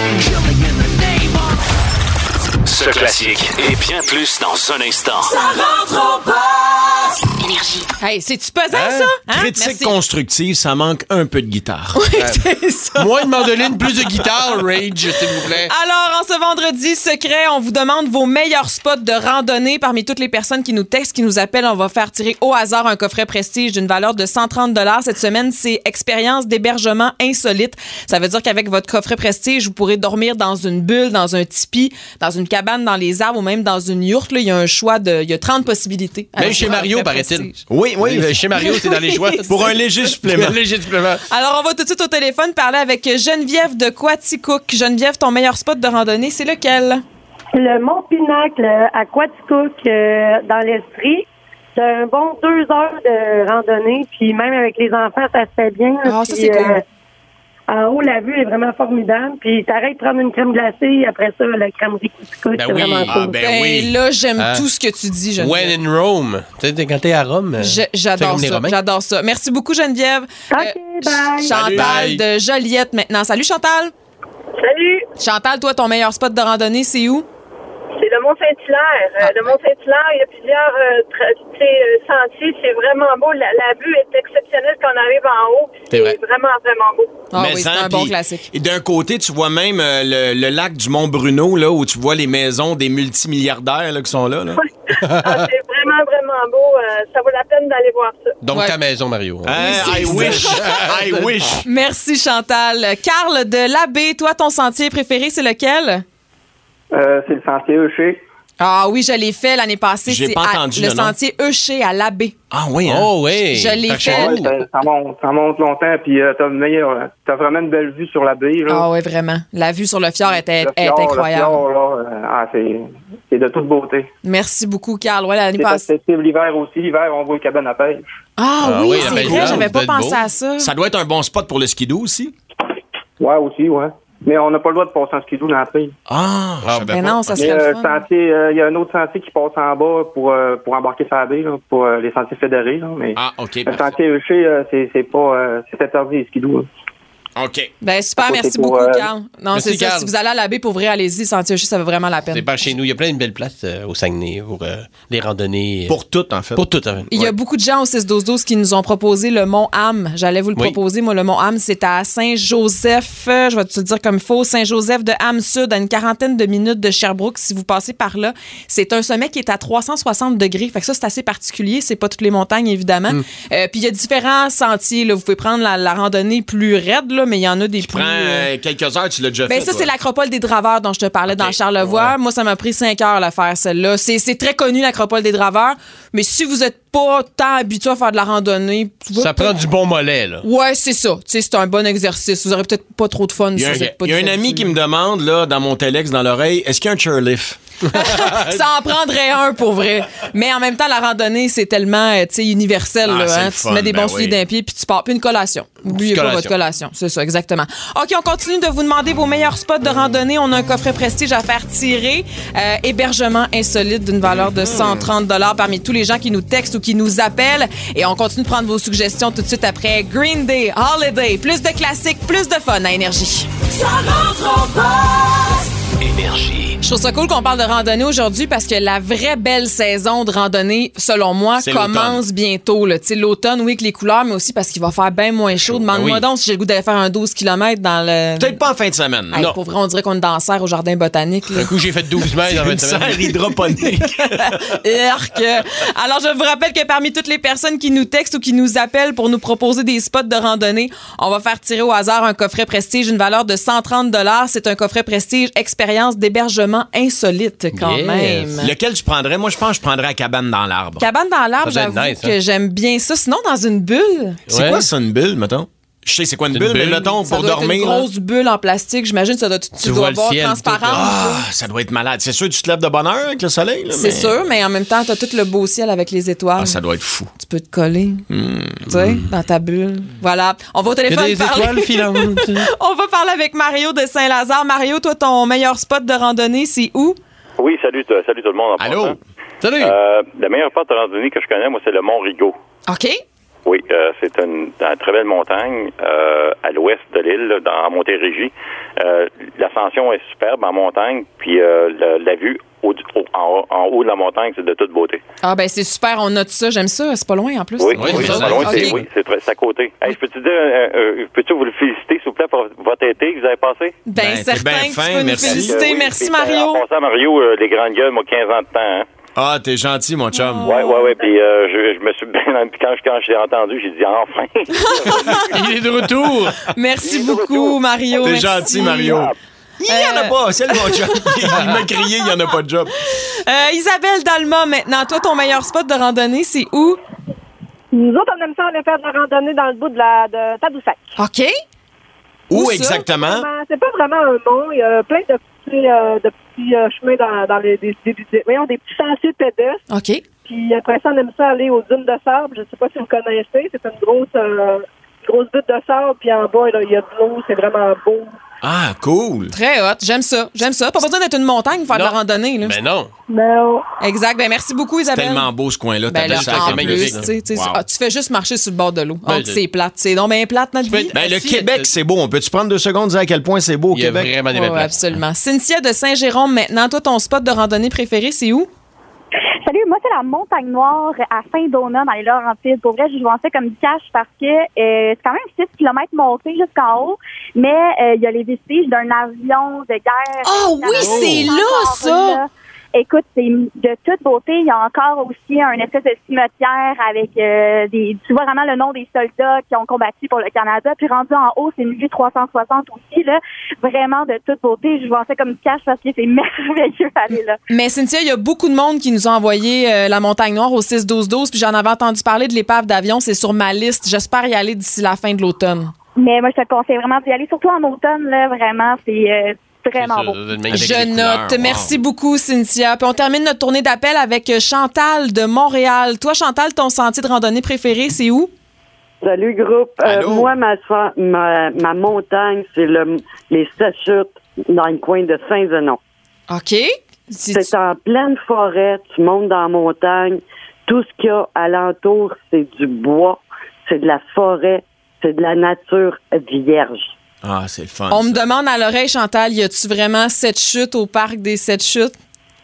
Ce classique et bien plus dans un instant. Ça rentre au poste. Énergie. Hey, c'est-tu pesant, hein? ça? Hein? Critique Merci. constructive, ça manque un peu de guitare. Oui, c'est ça. Moins de mandoline, plus de guitare, Rage, s'il vous plaît. Alors, en ce vendredi secret, on vous demande vos meilleurs spots de randonnée. Parmi toutes les personnes qui nous textent, qui nous appellent, on va faire tirer au hasard un coffret prestige d'une valeur de cent trente dollars. Cette semaine, c'est expérience d'hébergement insolite. Ça veut dire qu'avec votre coffret prestige, vous pourrez dormir dans une bulle, dans un tipi, dans une cabane dans les arbres ou même dans une yourte. Là, il y a un choix de... Il y a trente possibilités. Même chez Mario, paraît-il. Oui, oui. oui. Chez Mario, c'est dans les choix. Pour un léger supplément. un léger supplément. Alors, on va tout de suite au téléphone parler avec Geneviève de Quaticook. Geneviève, ton meilleur spot de randonnée, c'est lequel? Le Mont Pinacle à Quaticook, euh, dans l'Estrie. C'est un bon deux heures de randonnée, puis même avec les enfants, ça se fait bien. Ah, ça, c'est euh, cool. En haut, la vue est vraiment formidable. Puis t'arrêtes de prendre une crème glacée. Après ça, la crèmerie Quaticook, ben c'est oui. vraiment cool. Ah, ben Ben, oui. là, j'aime Hein? tout ce que tu dis, Geneviève. When in Rome. Tu sais, quand t'es à Rome. Je- J'adore ça. J'adore ça. Merci beaucoup, Geneviève. OK, bye. Chantal Bye. de Joliette maintenant. Salut, Chantal. Salut. Chantal, toi, ton meilleur spot de randonnée, c'est où? C'est le Mont-Saint-Hilaire. Euh, le Mont-Saint-Hilaire, il y a plusieurs euh, tra- tu sais, euh, sentiers. C'est vraiment beau. La, la vue est exceptionnelle quand on arrive en haut. puis C'est C'est vrai. vraiment, vraiment beau. Ah Mais oui, c'est hein, un bon puis- classique. Et d'un côté, tu vois même euh, le, le lac du Mont-Bruno, là, où tu vois les maisons des multimilliardaires là, qui sont là. là. Ah, c'est vraiment, vraiment beau. Euh, ça vaut la peine d'aller voir ça. Donc, Ouais. ta maison, Mario. Hein, I wish. I wish. Merci, Chantal. Carl de l'Abbé, toi, ton sentier préféré, c'est lequel? Euh, c'est le sentier Eucher. Ah oui, je l'ai fait l'année passée. J'ai c'est pas à- entendu le le nom. sentier Euché à l'Abbé. Ah oui, hein? Oh oui. Je l'ai Par chez fait. nous. Ça, ça monte, ça monte longtemps, puis euh, t'as, une meilleure- t'as vraiment une belle vue sur la baie. Là. Ah oui, vraiment. La vue sur le fjord était, Le est fjord, incroyable. Le fjord, là, euh, ah, c'est, c'est de toute beauté. Merci beaucoup, Carl. Ouais, l'année C'est passée. accessible l'hiver aussi. L'hiver, on voit les cabanes à pêche. Ah, Ah oui, oui, la c'est belle vrai, plage, j'avais ça pas doit être pensé beau. à ça. Ça doit être un bon spot pour le skidoo aussi. Ouais, aussi, ouais. Mais on n'a pas le droit de passer en skidoo dans la baie. Ah, je savais Mais pas. non, ça Mais, serait euh, le fun. sentier, euh, il y a un autre sentier qui passe en bas pour, euh, pour embarquer sur la baie, là, pour euh, les sentiers fédérés. Là, mais Ah, OK. le parfait. sentier Euché, euh, c'est, c'est pas euh, c'est interdit les skidoo. Là. OK. Ben super, À côté merci pour, beaucoup, euh, Carl. Non, Merci, c'est ça. Carl. Si vous allez à la baie pour vrai, allez-y. Sentier Euché, ça vaut vraiment la peine. C'est par chez nous. Il y a plein de belles places euh, au Saguenay pour euh, les randonnées. Pour tout, en fait. Pour tout, en fait. Il y a beaucoup de gens au six douze douze qui nous ont proposé le Mont Ham. J'allais vous le Oui. proposer. Moi, le Mont Ham, c'est à Saint-Joseph. euh, Je vais te le dire comme il faut. Saint-Joseph de Ham-Sud, à une quarantaine de minutes de Sherbrooke, si vous passez par là. C'est un sommet qui est à trois cent soixante degrés. Fait que ça, c'est assez particulier. C'est pas toutes les montagnes, évidemment. Mm. Euh, Puis il y a différents sentiers. Là. Vous pouvez prendre la, la randonnée plus raide, là, mais il y en a des plus... Prends euh, euh, quelques heures, tu l'as déjà Ben fait. ça, toi. c'est l'acropole des Draveurs dont je te parlais dans Ok. Charlevoix. Ouais. Moi, ça m'a pris cinq heures à la faire, celle-là. C'est, c'est très connu, l'acropole des Draveurs. Mais si vous êtes pas tant habitué à faire de la randonnée... tu vas Ça peut-être- prend du bon mollet, là. Ouais, c'est ça. Tu sais, c'est un bon exercice. Vous aurez peut-être pas trop de fun Il y si a, vous un, êtes pas il y a un du ami tout. qui me demande, là, dans mon téléx, dans l'oreille, est-ce qu'il y a un chairlift? Ça en prendrait un pour vrai. Mais en même temps, la randonnée, c'est tellement euh, tu sais, universel. Ah, là, c'est hein. le Tu fun, te mets des ben bons souliers oui. d'un pied puis tu pars. Puis une collation. N'oubliez pas collation. votre collation. C'est ça, exactement. OK, on continue de vous demander vos meilleurs spots de randonnée. On a un coffret prestige à faire tirer. Euh, hébergement insolite d'une valeur de cent trente dollars parmi tous les gens qui nous textent ou qui nous appellent. Et on continue de prendre vos suggestions tout de suite après Green Day, Holiday. Plus de classiques, plus de fun à Énergie. Ça rentre en poste. Énergie. Je trouve ça cool qu'on parle de randonnée aujourd'hui parce que la vraie belle saison de randonnée, selon moi, C'est commence l'automne. bientôt. Là. Tu sais, l'automne, oui, avec les couleurs, mais aussi parce qu'il va faire bien moins chaud. Demande-moi oui. donc si j'ai le goût d'aller faire un douze kilomètres dans le... Peut-être pas en fin de semaine. Hey, non. pour vrai, on dirait qu'on est dans la serre au jardin botanique. Là. Un coup, j'ai fait douze mètres dans Une vingt semaines. serre hydroponique. Urk. Alors, je vous rappelle que parmi toutes les personnes qui nous textent ou qui nous appellent pour nous proposer des spots de randonnée, on va faire tirer au hasard un coffret prestige, une valeur de cent trente dollars. C'est un coffret prestige expérience d'hébergement insolite quand Yes. même. Lequel tu prendrais? Moi, je pense que je prendrais la cabane dans l'arbre. Cabane dans l'arbre, Ça doit être j'avoue nice, que hein? j'aime bien ça. Sinon, dans une bulle. C'est Ouais. quoi ça, une bulle, mettons? Je sais c'est quoi une C'est bulle, une mais bulle. mettons, Ça pour doit être dormir. une là. grosse bulle en plastique. J'imagine que ça doit, tu, tu vois dois le voir ciel, transparent. tout, là. Ah, ça doit être malade. C'est sûr que tu te lèves de bonne heure avec le soleil. là, C'est mais- sûr, mais en même temps, tu as tout le beau ciel avec les étoiles. Ah, ça doit être fou. Tu peux te coller, Hmm. tu sais, dans ta bulle. Voilà. On va au Il y téléphone a des parler. étoiles filantes. On va parler avec Mario de Saint-Lazare. Mario, toi, ton meilleur spot de randonnée, c'est où? Oui, salut, t- salut tout le monde. En Allô? passant. Salut. Euh, le meilleur spot de randonnée que je connais, moi, c'est le Mont Rigaud. OK. Oui, euh, c'est une, une très belle montagne euh, à l'ouest de l'île, là, dans en Montérégie. Euh, L'ascension est superbe en montagne, puis euh, la, la vue au, au- en, en haut de la montagne, c'est de toute beauté. Ah, ben c'est super, on note ça. J'aime ça. C'est pas loin en plus. Oui, Oui, oui, c'est c'est ça. pas loin, Ok. c'est, oui, c'est, très- c'est à côté. Hey, je peux-tu dire, euh, euh, peux-tu vous le féliciter, s'il vous plaît, pour votre été que vous avez passé? Ben, Ben, t'es certain bien que fin, tu peux nous merci. féliciter. Euh, oui, Merci, puis, Mario. En passant, Mario, euh, les grandes gueules, moi, quinze ans de temps, hein? Ah, t'es gentil, mon chum. Ouais, ouais, ouais. Puis euh, je, je me suis bien. Puis quand, je- quand je l'ai entendu, j'ai dit enfin. Il est de retour. Merci beaucoup, Mario. T'es Merci. gentil, Mario. Il y en a Euh, pas, c'est le mon chum. Il m'a crié, il y en a pas de job. Euh, Isabelle Dalma, maintenant. Toi, ton meilleur spot de randonnée, c'est où? Nous autres, on aime ça aller faire de la randonnée dans le bout de la de Tadoussac. OK. Où ça? exactement? Vraiment, C'est pas vraiment un mont. Il y a plein de petits, euh, de petits euh, chemins dans, dans les des, des, des- voyons, des petits sentiers pédestres. OK. Puis après ça, on aime ça aller aux dunes de sable. Je sais pas si vous connaissez. C'est une grosse, euh, grosse butte de sable. Puis en bas, là, il y a de l'eau. C'est vraiment beau. Ah, cool. Très hot. J'aime ça. J'aime ça. Pas besoin d'être une montagne pour faire de la Non. randonnée. Là. Ben non. Non. Exact. Ben, merci beaucoup, Isabelle. Tellement beau ce coin-là. Ben là, Tadoussac, en c'est plus, magnifique. tu sais, tu sais, Wow. ah, tu fais juste marcher sur le bord de l'eau. Ben, Oh, que je- c'est plate. C'est donc bien plate, notre Tu peux vie. être- Ben, le Si, Québec, euh, c'est beau. On peut-tu prendre deux secondes dire à quel point c'est beau au Il y a Québec? vraiment des Ouais, belles places. absolument. Cynthia de Saint-Jérôme, maintenant. Toi, ton spot de randonnée préféré, c'est où? Salut, moi, c'est la Montagne Noire à Saint-Donat, dans les Laurentides. Pour vrai, je vous en fais comme du cash parce que euh, c'est quand même six kilomètres montés jusqu'en haut, mais euh, il y a les vestiges d'un avion de guerre. Ah oui, c'est là, ça! Écoute, c'est de toute beauté. Il y a encore aussi un espèce de cimetière avec euh, des, tu vois vraiment le nom des soldats qui ont combattu pour le Canada. Puis rendu en haut, c'est une vue trois cent soixante aussi, là. Vraiment de toute beauté. Je vois ça comme cash parce que c'est merveilleux d'aller là. Mais Cynthia, il y a beaucoup de monde qui nous ont envoyé euh, la Montagne Noire au six douze douze. Puis j'en avais entendu parler de l'épave d'avion. C'est sur ma liste. J'espère y aller d'ici la fin de l'automne. Mais moi, je te conseille vraiment d'y aller, surtout en automne, là. Vraiment, c'est... Euh, Vraiment ça, beau. Je note. Merci wow. beaucoup, Cynthia. Puis on termine notre tournée d'appel avec Chantal de Montréal. Toi, Chantal, ton sentier de randonnée préféré, c'est où? Salut, groupe. Euh, moi, ma, ma, ma montagne, c'est le, les sept chutes dans le coin de Saint-Zenon. OK. Si c'est tu... en pleine forêt. Tu montes dans la montagne. Tout ce qu'il y a alentour, c'est du bois, c'est de la forêt, c'est de la nature vierge. Ah, c'est le fun. On ça. me demande à l'oreille, Chantal, y a-tu vraiment sept chutes au parc des sept chutes?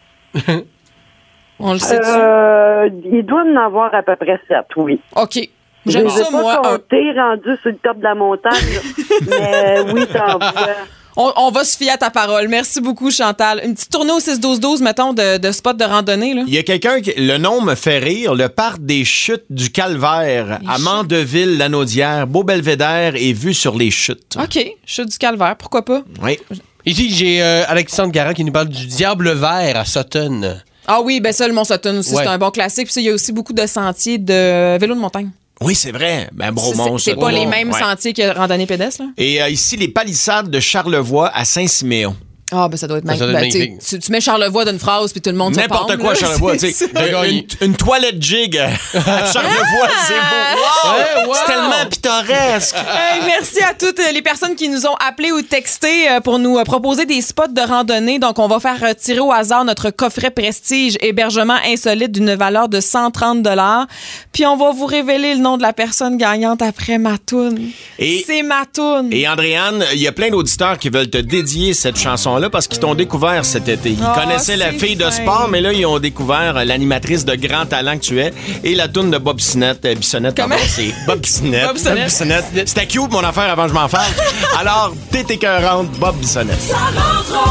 On le sait-tu? Euh, il doit en avoir à peu près sept, oui. OK. J'aime ça, moi. Je n'ai pas rendu sur le top de la montagne, mais oui, t'en vois. On, on va se fier à ta parole. Merci beaucoup, Chantal. Une petite tournée au six douze douze, mettons, de, de spot de randonnée. Là. Il y a quelqu'un qui... Le nom me fait rire. Le parc des chutes du Calvaire, les à Mandeville, Lanaudière, Beau-Belvédère et vue sur les chutes. OK. Chute du Calvaire, pourquoi pas? Oui. Ici, j'ai euh, Alexandre Garand qui nous parle du Diable Vert à Sutton. Ah oui, ben ça, le Mont-Sutton aussi, ouais. C'est un bon classique. Puis ça, il y a aussi beaucoup de sentiers de vélo de montagne. Oui, c'est vrai. Ben, Bromont, c'est, c'est pas les mêmes ouais. sentiers que randonnée pédestre. Là. Et euh, ici, les palissades de Charlevoix à Saint-Siméon. Ah, ben ça doit être ben, magnifique. Ben, tu, tu mets Charlevoix d'une phrase, puis tout le monde se N'importe palme, quoi, là. Charlevoix. Tu sais, une, une toilette jig à Charlevoix, ah! C'est beau. Wow! Ouais, wow! C'est tellement pittoresque. Hey, merci à toutes les personnes qui nous ont appelés ou textés pour nous proposer des spots de randonnée. Donc, on va faire tirer au hasard notre coffret Prestige hébergement insolite d'une valeur de cent trente dollars. Puis, on va vous révéler le nom de la personne gagnante après ma toune. Et, c'est ma toune. Et Andréane, il y a plein d'auditeurs qui veulent te dédier cette chanson là parce qu'ils t'ont découvert cet été. Ils oh, connaissaient la fille fin. de sport, mais là, ils ont découvert l'animatrice de grand talent que tu es et la toune de Bob Bissonnette. Euh, Bissonnette, pardon, c'est Bob Bissonnette. Bob Bissonnette. Bissonnette. C'était cute, mon affaire, avant que je m'en fasse. Alors, t'es écœurante, Bob Bissonnette. Ça rentre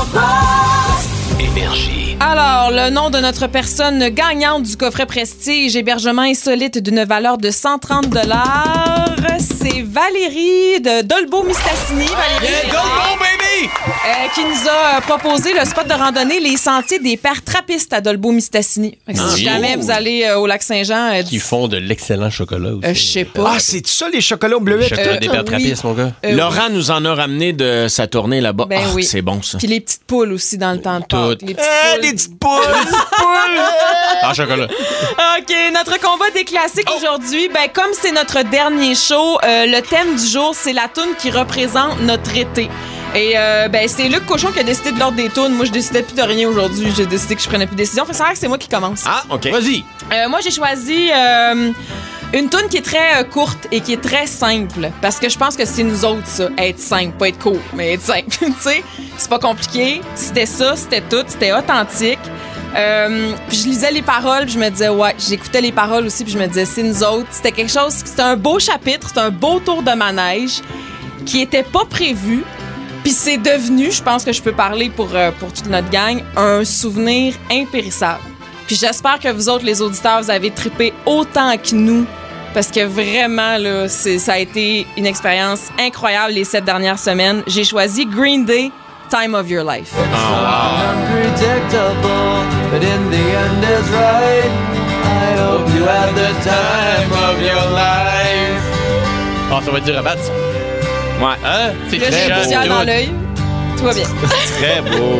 en Énergie. Alors, le nom de notre personne gagnante du coffret Prestige, hébergement insolite d'une valeur de cent trente dollars, c'est Valérie de Dolbeau-Mistassini. Valérie, yeah, Dolbeau, baby! Euh, qui nous a proposé le spot de randonnée Les Sentiers des Pères Trappistes à Dolbeau-Mistassini. Si oh. jamais vous allez euh, au Lac-Saint-Jean... Euh, qui font de l'excellent chocolat aussi. Euh, Je sais pas. Ah, c'est ça, les chocolats bleuets? Les chocolats euh, des Pères Trappistes, oui. mon gars. Euh, Laurent oui. nous en a ramené de sa tournée là-bas. Ben ah, oui. C'est bon, ça. Puis les petites poules aussi dans le temps de Pâques. Les petites poules. Les petites poules. Les petites poules. En chocolat. OK, notre combat des classiques oh. aujourd'hui, ben comme c'est notre dernier show, euh, le thème du jour, c'est la toune qui représente notre été. Et euh, ben c'est Luc Cochon qui a décidé de l'ordre des tunes. Moi, je décidais plus de rien aujourd'hui. J'ai décidé que je prenais plus de décision. Fait que c'est vrai que c'est moi qui commence. Ah, OK. Vas-y. Euh, moi, j'ai choisi euh, une toune qui est très euh, courte et qui est très simple. Parce que je pense que c'est nous autres, ça. Être simple, pas être cool, mais être simple. Tu sais, c'est pas compliqué. C'était ça, c'était tout. C'était authentique. Euh, puis je lisais les paroles, puis je me disais, ouais, j'écoutais les paroles aussi, puis je me disais, c'est nous autres. C'était quelque chose, c'était un beau chapitre, c'était un beau tour de manège qui était pas prévu. Puis c'est devenu, je pense que je peux parler pour, euh, pour toute notre gang, un souvenir impérissable. Puis j'espère que vous autres, les auditeurs, vous avez trippé autant que nous. Parce que vraiment, là, c'est, ça a été une expérience incroyable les sept dernières semaines. J'ai choisi Green Day, Time of Your Life. Oh, wow. Unpredictable, but in the end is right. I hope you had the time of your life. Oh, ça va être dur à battre, ça. Ouais. Hein? C'est là, très j'ai poussière dans l'œil. Tout va bien. Très beau.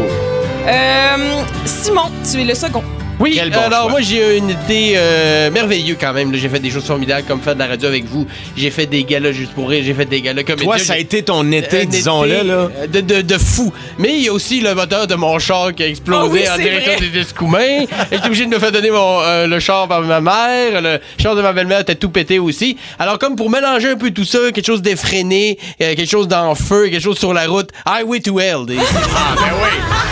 Euh, Simon, tu es le second. Oui, bon alors choix. moi j'ai une idée euh, merveilleuse quand même. Là, j'ai fait des choses formidables comme faire de la radio avec vous. J'ai fait des galas juste pour rire. J'ai fait des galas comédiens. Toi, ça a été ton été, disons-le. Là. De, de, de fou. Mais il y a aussi le moteur de mon char qui a explosé oh oui, en direction vrai. des Escoumins. J'étais obligé de me faire donner mon, euh, le char par ma mère. Le char de ma belle-mère était tout pété aussi. Alors comme pour mélanger un peu tout ça, quelque chose d'effréné, euh, quelque chose dans le feu, quelque chose sur la route. Highway to Hell. Des... Ah ben oui.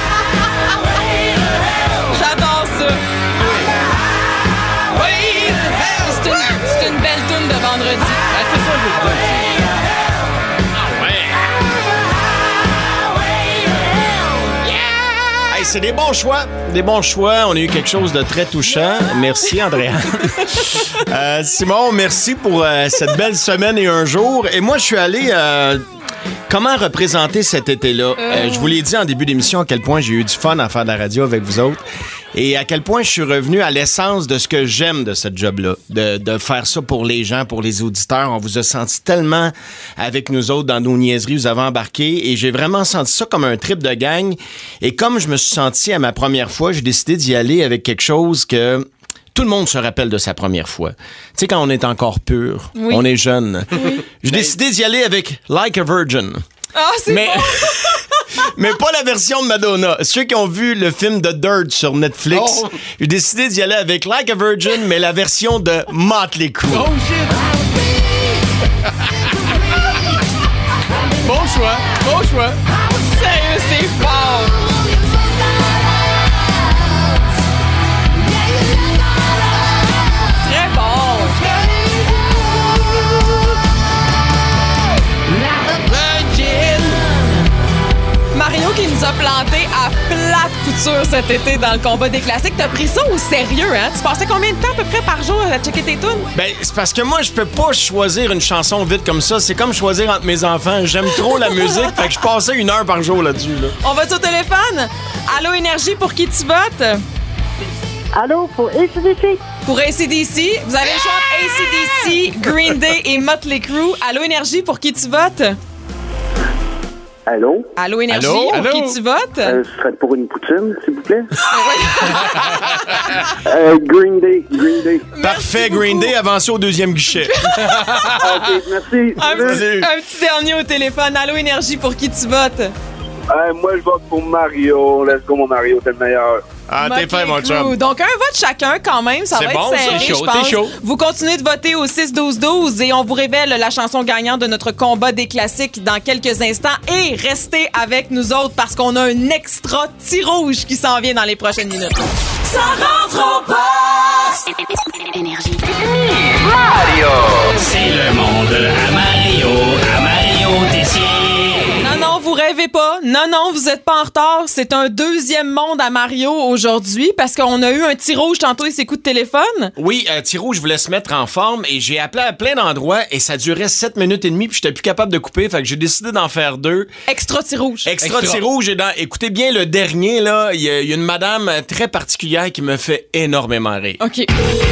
J'adore ça. C'est une, c'est une belle toune de vendredi. Ah, c'est ça, je veux dire. Hey, c'est des bons choix. Des bons choix. On a eu quelque chose de très touchant. Merci, Andréa. euh, Simon, merci pour euh, cette belle semaine et un jour. Et moi, je suis allé... Euh, comment représenter cet été-là? Euh, je vous l'ai dit en début d'émission à quel point j'ai eu du fun à faire de la radio avec vous autres. Et à quel point je suis revenu à l'essence de ce que j'aime de ce job-là, de, de faire ça pour les gens, pour les auditeurs. On vous a senti tellement avec nous autres dans nos niaiseries, vous avez embarqué, et j'ai vraiment senti ça comme un trip de gang. Et comme je me suis senti à ma première fois, j'ai décidé d'y aller avec quelque chose que tout le monde se rappelle de sa première fois. Tu sais, quand on est encore pur, oui. on est jeune. Oui. J'ai décidé d'y aller avec Like a Virgin. Ah, c'est Mais... bon! Mais pas la version de Madonna. Ceux qui ont vu le film The Dirt sur Netflix, oh. j'ai décidé d'y aller avec Like a Virgin, mais la version de Motley Crue. Oh shit! Bon choix, bon choix. Sérieux, c'est fort! Très bon! Mario qui nous a planté à plate couture cet été dans le combat des classiques. T'as pris ça au sérieux, hein? Tu passais combien de temps à peu près par jour à checker tes tunes? Ben, c'est parce que moi, je peux pas choisir une chanson vite comme ça. C'est comme choisir entre mes enfants. J'aime trop la musique, fait que je passais une heure par jour là-dessus. Là. On va au téléphone. Allô, Énergie, pour qui tu votes? Allô, pour A C D C. Pour A C D C. Vous avez le choix de A C D C, Green Day et Motley Crue. Allô, Énergie, pour qui tu votes? Allô? Allô, Énergie, Allô? pour Allô? qui tu votes? Euh, ce serait pour une poutine, s'il vous plaît. euh, Green Day, Green Day. Parfait, Green Day, avancez au deuxième guichet. OK, merci. Un petit, un petit dernier au téléphone. Allô, Énergie, pour qui tu votes? Euh, moi, je vote pour Mario. Let's go, mon Mario, t'es le meilleur. Ah, t'es fait, mon chum. Donc, un vote chacun, quand même. Ça c'est va bon, être serré, c'est chaud, je pense. t'es chaud. Vous continuez de voter au six douze douze et on vous révèle la chanson gagnante de notre combat des classiques dans quelques instants. Et restez avec nous autres parce qu'on a un extra tir rouge qui s'en vient dans les prochaines minutes. Ça rentre au poste! Énergie. Mario! C'est le monde à Mario, à Mario Tessier. Non, non, vous rêvez pas. Non, non, vous êtes pas en retard. C'est un deuxième monde à Mario aujourd'hui parce qu'on a eu un tir rouge tantôt et ses coups de téléphone. Oui, un tir rouge, je voulais se mettre en forme et j'ai appelé à plein d'endroits et ça durait sept minutes et demie puis j'étais plus capable de couper. Fait que j'ai décidé d'en faire deux. Extra tir rouge. Extra, Extra. tir rouge. Et dans, écoutez bien le dernier, là, il y, y a une madame très particulière qui me fait énormément rire. OK.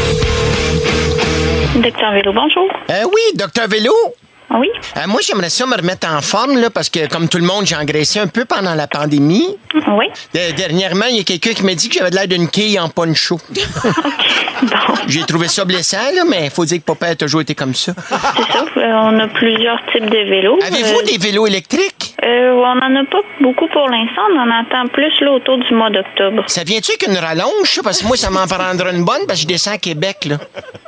Docteur Vélo, bonjour. Euh, oui, Docteur Vélo. Oui. Euh, moi, j'aimerais ça me remettre en forme, là, parce que, comme tout le monde, j'ai engraissé un peu pendant la pandémie. Oui. Euh, dernièrement, il y a quelqu'un qui m'a dit que j'avais de l'air d'une quille en poncho. Bon. J'ai trouvé ça blessant, là, mais il faut dire que papa a toujours été comme ça. C'est ça. Euh, on a plusieurs types de vélos. Avez-vous Euh, des vélos électriques? euh, on n'en a pas beaucoup pour l'instant. On en attend plus là, autour du mois d'octobre. Ça vient-tu avec une rallonge, ça? Parce que moi, ça m'en prendra une bonne, parce que je descends à Québec, là.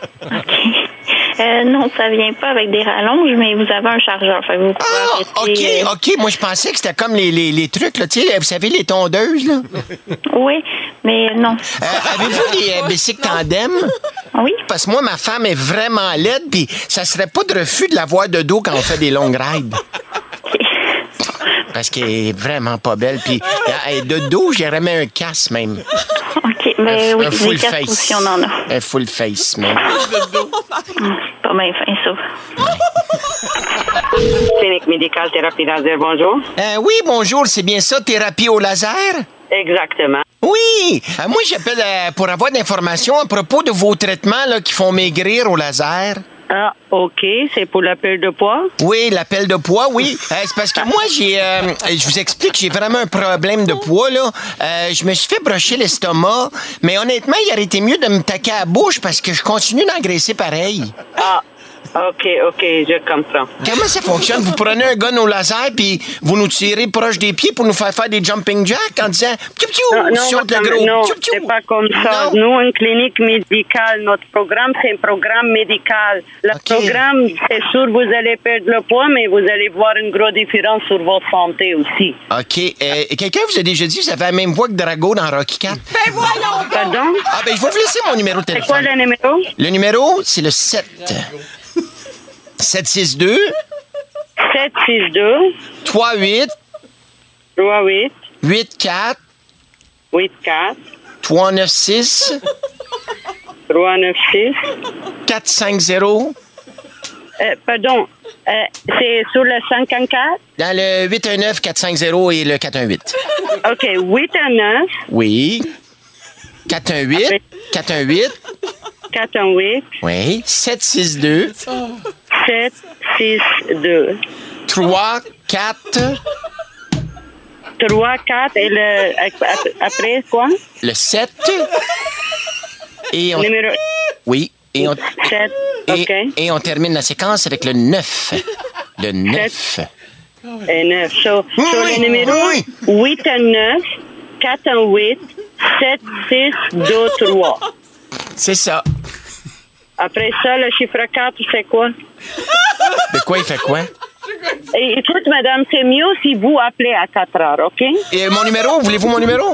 Euh, non, ça vient pas avec des rallonges, mais vous avez un chargeur. Fait que vous pouvez Ah, OK, arrêter, euh, OK. Moi, je pensais que c'était comme les, les, les trucs, là, tu sais, vous savez, les tondeuses, là. Oui, mais non. Euh, avez-vous des euh, bicycles tandem? Oui. Parce que moi, ma femme est vraiment laide, puis ça serait pas de refus de la voir de dos quand on fait des longues rides. Parce qu'elle est vraiment pas belle. Puis euh, de dos, j'irais mettre un casque, même. OK, mais un, oui, un des full casques face. aussi, on en a. Un full face, même. Hum, Pas bien fin, ça. Clinique médicale thérapie laser, bonjour. Euh, oui, bonjour, c'est bien ça, thérapie au laser? Exactement. Oui, euh, moi j'appelle euh, pour avoir d'informations à propos de vos traitements là, qui font maigrir au laser. Ah, OK. C'est pour l'appel de poids? Oui, l'appel de poids, oui. Euh, c'est parce que moi, j'ai... Euh, je vous explique, j'ai vraiment un problème de poids, là. Euh, je me suis fait brocher l'estomac, mais honnêtement, il aurait été mieux de me taquer à la bouche parce que je continue d'engraisser pareil. Ah, OK, OK, je comprends. Comment ça fonctionne? Vous prenez un gun au laser puis vous nous tirez proche des pieds pour nous faire faire des jumping jacks en disant piou piou, Non, non, sur le madame, gros. non, Piou, piou. c'est pas comme ça. Non. Nous, une clinique médicale, notre programme, c'est un programme médical. Le programme, c'est sûr, vous allez perdre le poids, mais vous allez voir une grosse différence sur votre santé aussi. OK. Euh, quelqu'un vous a déjà dit que vous avez la même voix que Drago dans Rocky quatre? Ben voyons! Pardon? Ah, ben je vais vous laisser mon numéro de C'est téléphone. quoi le numéro? Le numéro, c'est le sept. sept six deux. sept six deux. trois huit. trois huit. huit quatre. huit quatre. trois neuf six. trois neuf six. quatre cinq zéro. Euh, pardon, euh, c'est sur le cinquante-quatre? Dans le huit un neuf quatre cinq zéro et le quatre un huit. OK, huit un neuf. Oui. quatre un huit. quatre un huit. quatre un huit. Oui. sept six deux. sept six deux. trois quatre. trois quatre et le après quoi? Le sept. Et on... Numéro... Oui. Et on... sept. Et, OK. et on termine la séquence avec le neuf. Le neuf. Et neuf. So, Oui, so oui, le numéro oui. huit un neuf quatre un huit sept six deux trois. C'est ça. Après ça, le chiffre quatre, c'est quoi? De quoi il fait quoi? Et, écoute, madame, c'est mieux si vous appelez à quatre heures, OK? Et mon numéro? Voulez-vous mon numéro?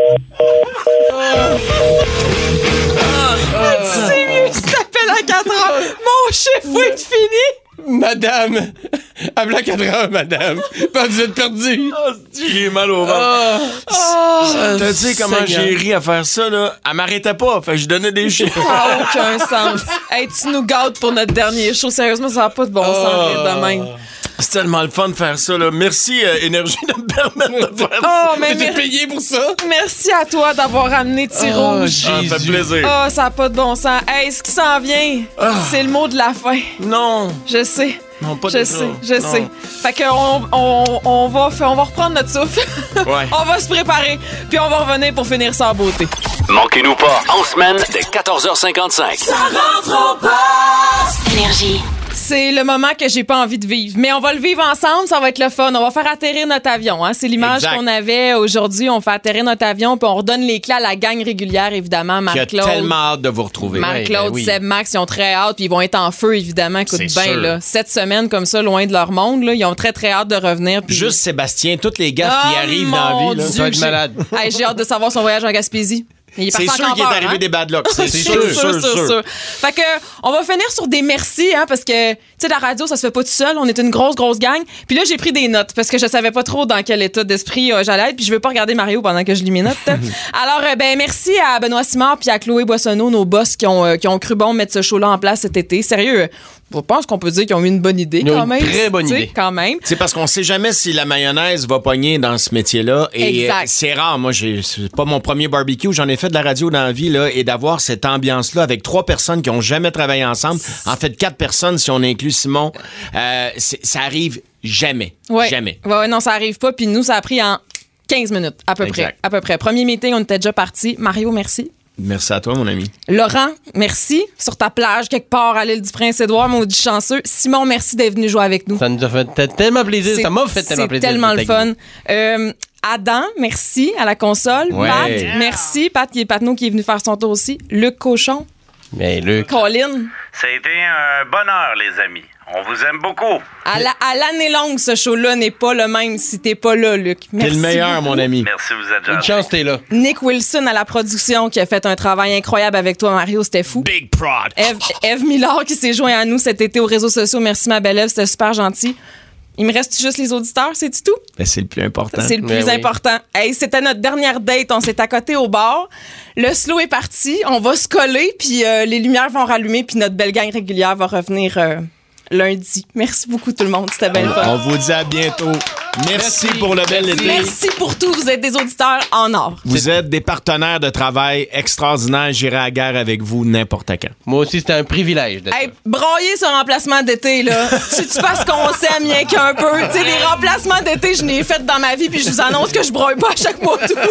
C'est mieux si t'appelles à quatre heures. Mon chiffre va être fini. Madame, appelez à quatre heures, madame. Pas vous êtes perdu. Oh, j'ai mal au ventre. Oh, T'as dit comment j'ai ri à faire ça, là? Elle m'arrêtait pas, fait que je donnais des chiffres. Ça n'a aucun sens. Hey, tu nous gâtes pour notre dernier show. Sérieusement, ça n'a pas de bon sens rire de même. C'est tellement le fun de faire ça, là. Merci, euh, Énergie, de me permettre de faire ça. Oh, mais T'es payé pour ça? Merci à toi d'avoir amené Tir Oh, Rouge. Ça me fait plaisir. Oh, ça n'a pas de bon sens. Hey, ce qui s'en vient, c'est le mot de la fin. Non. Je sais. Non, pas je de sais, ça. je Non. sais. Fait que on, on, on, va, faire- on va reprendre notre souffle. Ouais. On va se préparer, puis on va revenir pour finir ça en beauté. Manquez-nous pas en semaine dès quatorze heures cinquante-cinq. Ça rentre au poste. Énergie. C'est le moment que j'ai pas envie de vivre. Mais on va le vivre ensemble, ça va être le fun. On va faire atterrir notre avion. Hein? C'est l'image Exact. qu'on avait aujourd'hui. On fait atterrir notre avion, puis on redonne les clés à la gang régulière, évidemment. J'ai Marc-Claude. tellement hâte de vous retrouver. Marc-Claude, Ouais, ben oui. Seb, Max, ils ont très hâte, puis ils vont être en feu, évidemment. Écoute C'est bien, sûr. là. Sept semaines comme ça, loin de leur monde, là. Ils ont très, très hâte de revenir. Puis... Juste Sébastien, toutes les gaffes qui Oh, arrivent dans la mon vie, là. Dieu, Ça va être j'ai- malade. Hey, j'ai hâte de savoir son voyage en Gaspésie. Il est C'est parti sûr en qu'il est campeur, arrivé hein? des bad luck. C'est C'est sûr, sûr, sûr, sûr. Fait que, on va finir sur des merci, hein, parce que, tu sais, la radio, ça se fait pas tout seul. On est une grosse, grosse gang. Puis là, j'ai pris des notes parce que je savais pas trop dans quel état d'esprit euh, j'allais être. Puis je veux pas regarder Mario pendant que je lis mes notes. Alors, euh, ben, merci à Benoît Simard puis à Chloé Boissonneau, nos boss qui ont, euh, qui ont cru bon mettre ce show-là en place cet été. Sérieux, je pense qu'on peut dire qu'ils ont eu une bonne idée, Ils ont quand une même. très bonne Tu sais, idée. Quand même. C'est parce qu'on sait jamais si la mayonnaise va pogner dans ce métier-là. Et Exact. euh, c'est rare. Moi, j'ai, c'est pas mon premier barbecue. J'en ai fait de la radio dans la vie, là, et d'avoir cette ambiance-là avec trois personnes qui ont jamais travaillé ensemble. En fait, quatre personnes, si on inclut Simon. Euh, c'est- ça arrive jamais. Ouais. Jamais. Ouais, ouais, non, ça arrive pas. Puis nous, ça a pris en quinze minutes, à peu Exact. près. À peu près. Premier meeting, on était déjà parti. Mario, merci. Merci à toi, mon ami. Laurent, merci. Sur ta plage, quelque part à l'île du Prince-Édouard, maudit chanceux. Simon, merci d'être venu jouer avec nous. Ça nous a fait t- tellement plaisir. C'est- Ça m'a fait tellement C'est plaisir. tellement le d'être avec fun. Euh, Adam, merci à la console. Ouais. Pat, Yeah. merci. Pat, qui est Patnaud qui est venu faire son tour aussi. Luc Cochon. vous. Mais Luc. Colin. Ça a été un bonheur, les amis. On vous aime beaucoup. À, la- à l'année longue, ce show-là n'est pas le même si t'es pas là, Luc. T'es Merci le meilleur, beaucoup. mon ami. Merci, vous êtes Une gentils. chance, t'es là. Nick Wilson à la production qui a fait un travail incroyable avec toi, Mario. C'était fou. Big prod. Eve, Eve Millard qui s'est joint à nous cet été aux réseaux sociaux. Merci, ma belle Eve. C'était super gentil. Il me reste juste les auditeurs, c'est tout? Ben, c'est le plus important. C'est le plus Ben oui. important. Hey, c'était notre dernière date. On s'est accotés au bar. Le slow est parti. On va se coller, puis euh, les lumières vont rallumer, puis notre belle gang régulière va revenir euh, lundi. Merci beaucoup, tout le monde. C'était bien le fun. On vous dit à bientôt. Merci, pour le bel été. Merci pour tout. Vous êtes des auditeurs en or. Vous êtes des partenaires de travail extraordinaires. J'irai à la guerre avec vous n'importe quand. Moi aussi, c'était un privilège. De Hey, broyer ce remplacement d'été, là. C'est-tu parce qu'on s'aime rien qu'un peu? Tu sais, les remplacements d'été, je n'ai fait dans ma vie, puis je vous annonce que je broye pas à chaque mois tout.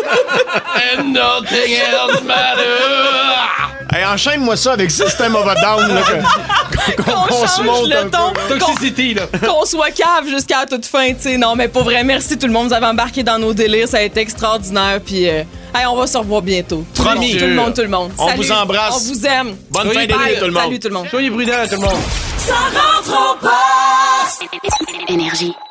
And nothing else matters. Hey, enchaîne-moi ça avec System of a Down. Là, que- qu'on, Qu'on qu'on se change monte le un ton. peu. Toxicity, là. Qu'on soit cave jusqu'à la toute fin, tu sais. Non, mais pour vrai, merci tout le monde. Vous avez embarqué dans nos délires. Ça a été extraordinaire. Puis, euh, hey, on va se revoir bientôt. Tout le Promis. monde, tout le monde, tout le monde. On Salut. vous embrasse. On vous aime. Bonne Soyez fin d'été, bye. tout le monde. Salut tout le monde. Soyez prudents, tout le monde. Ça rentre au poste. Énergie.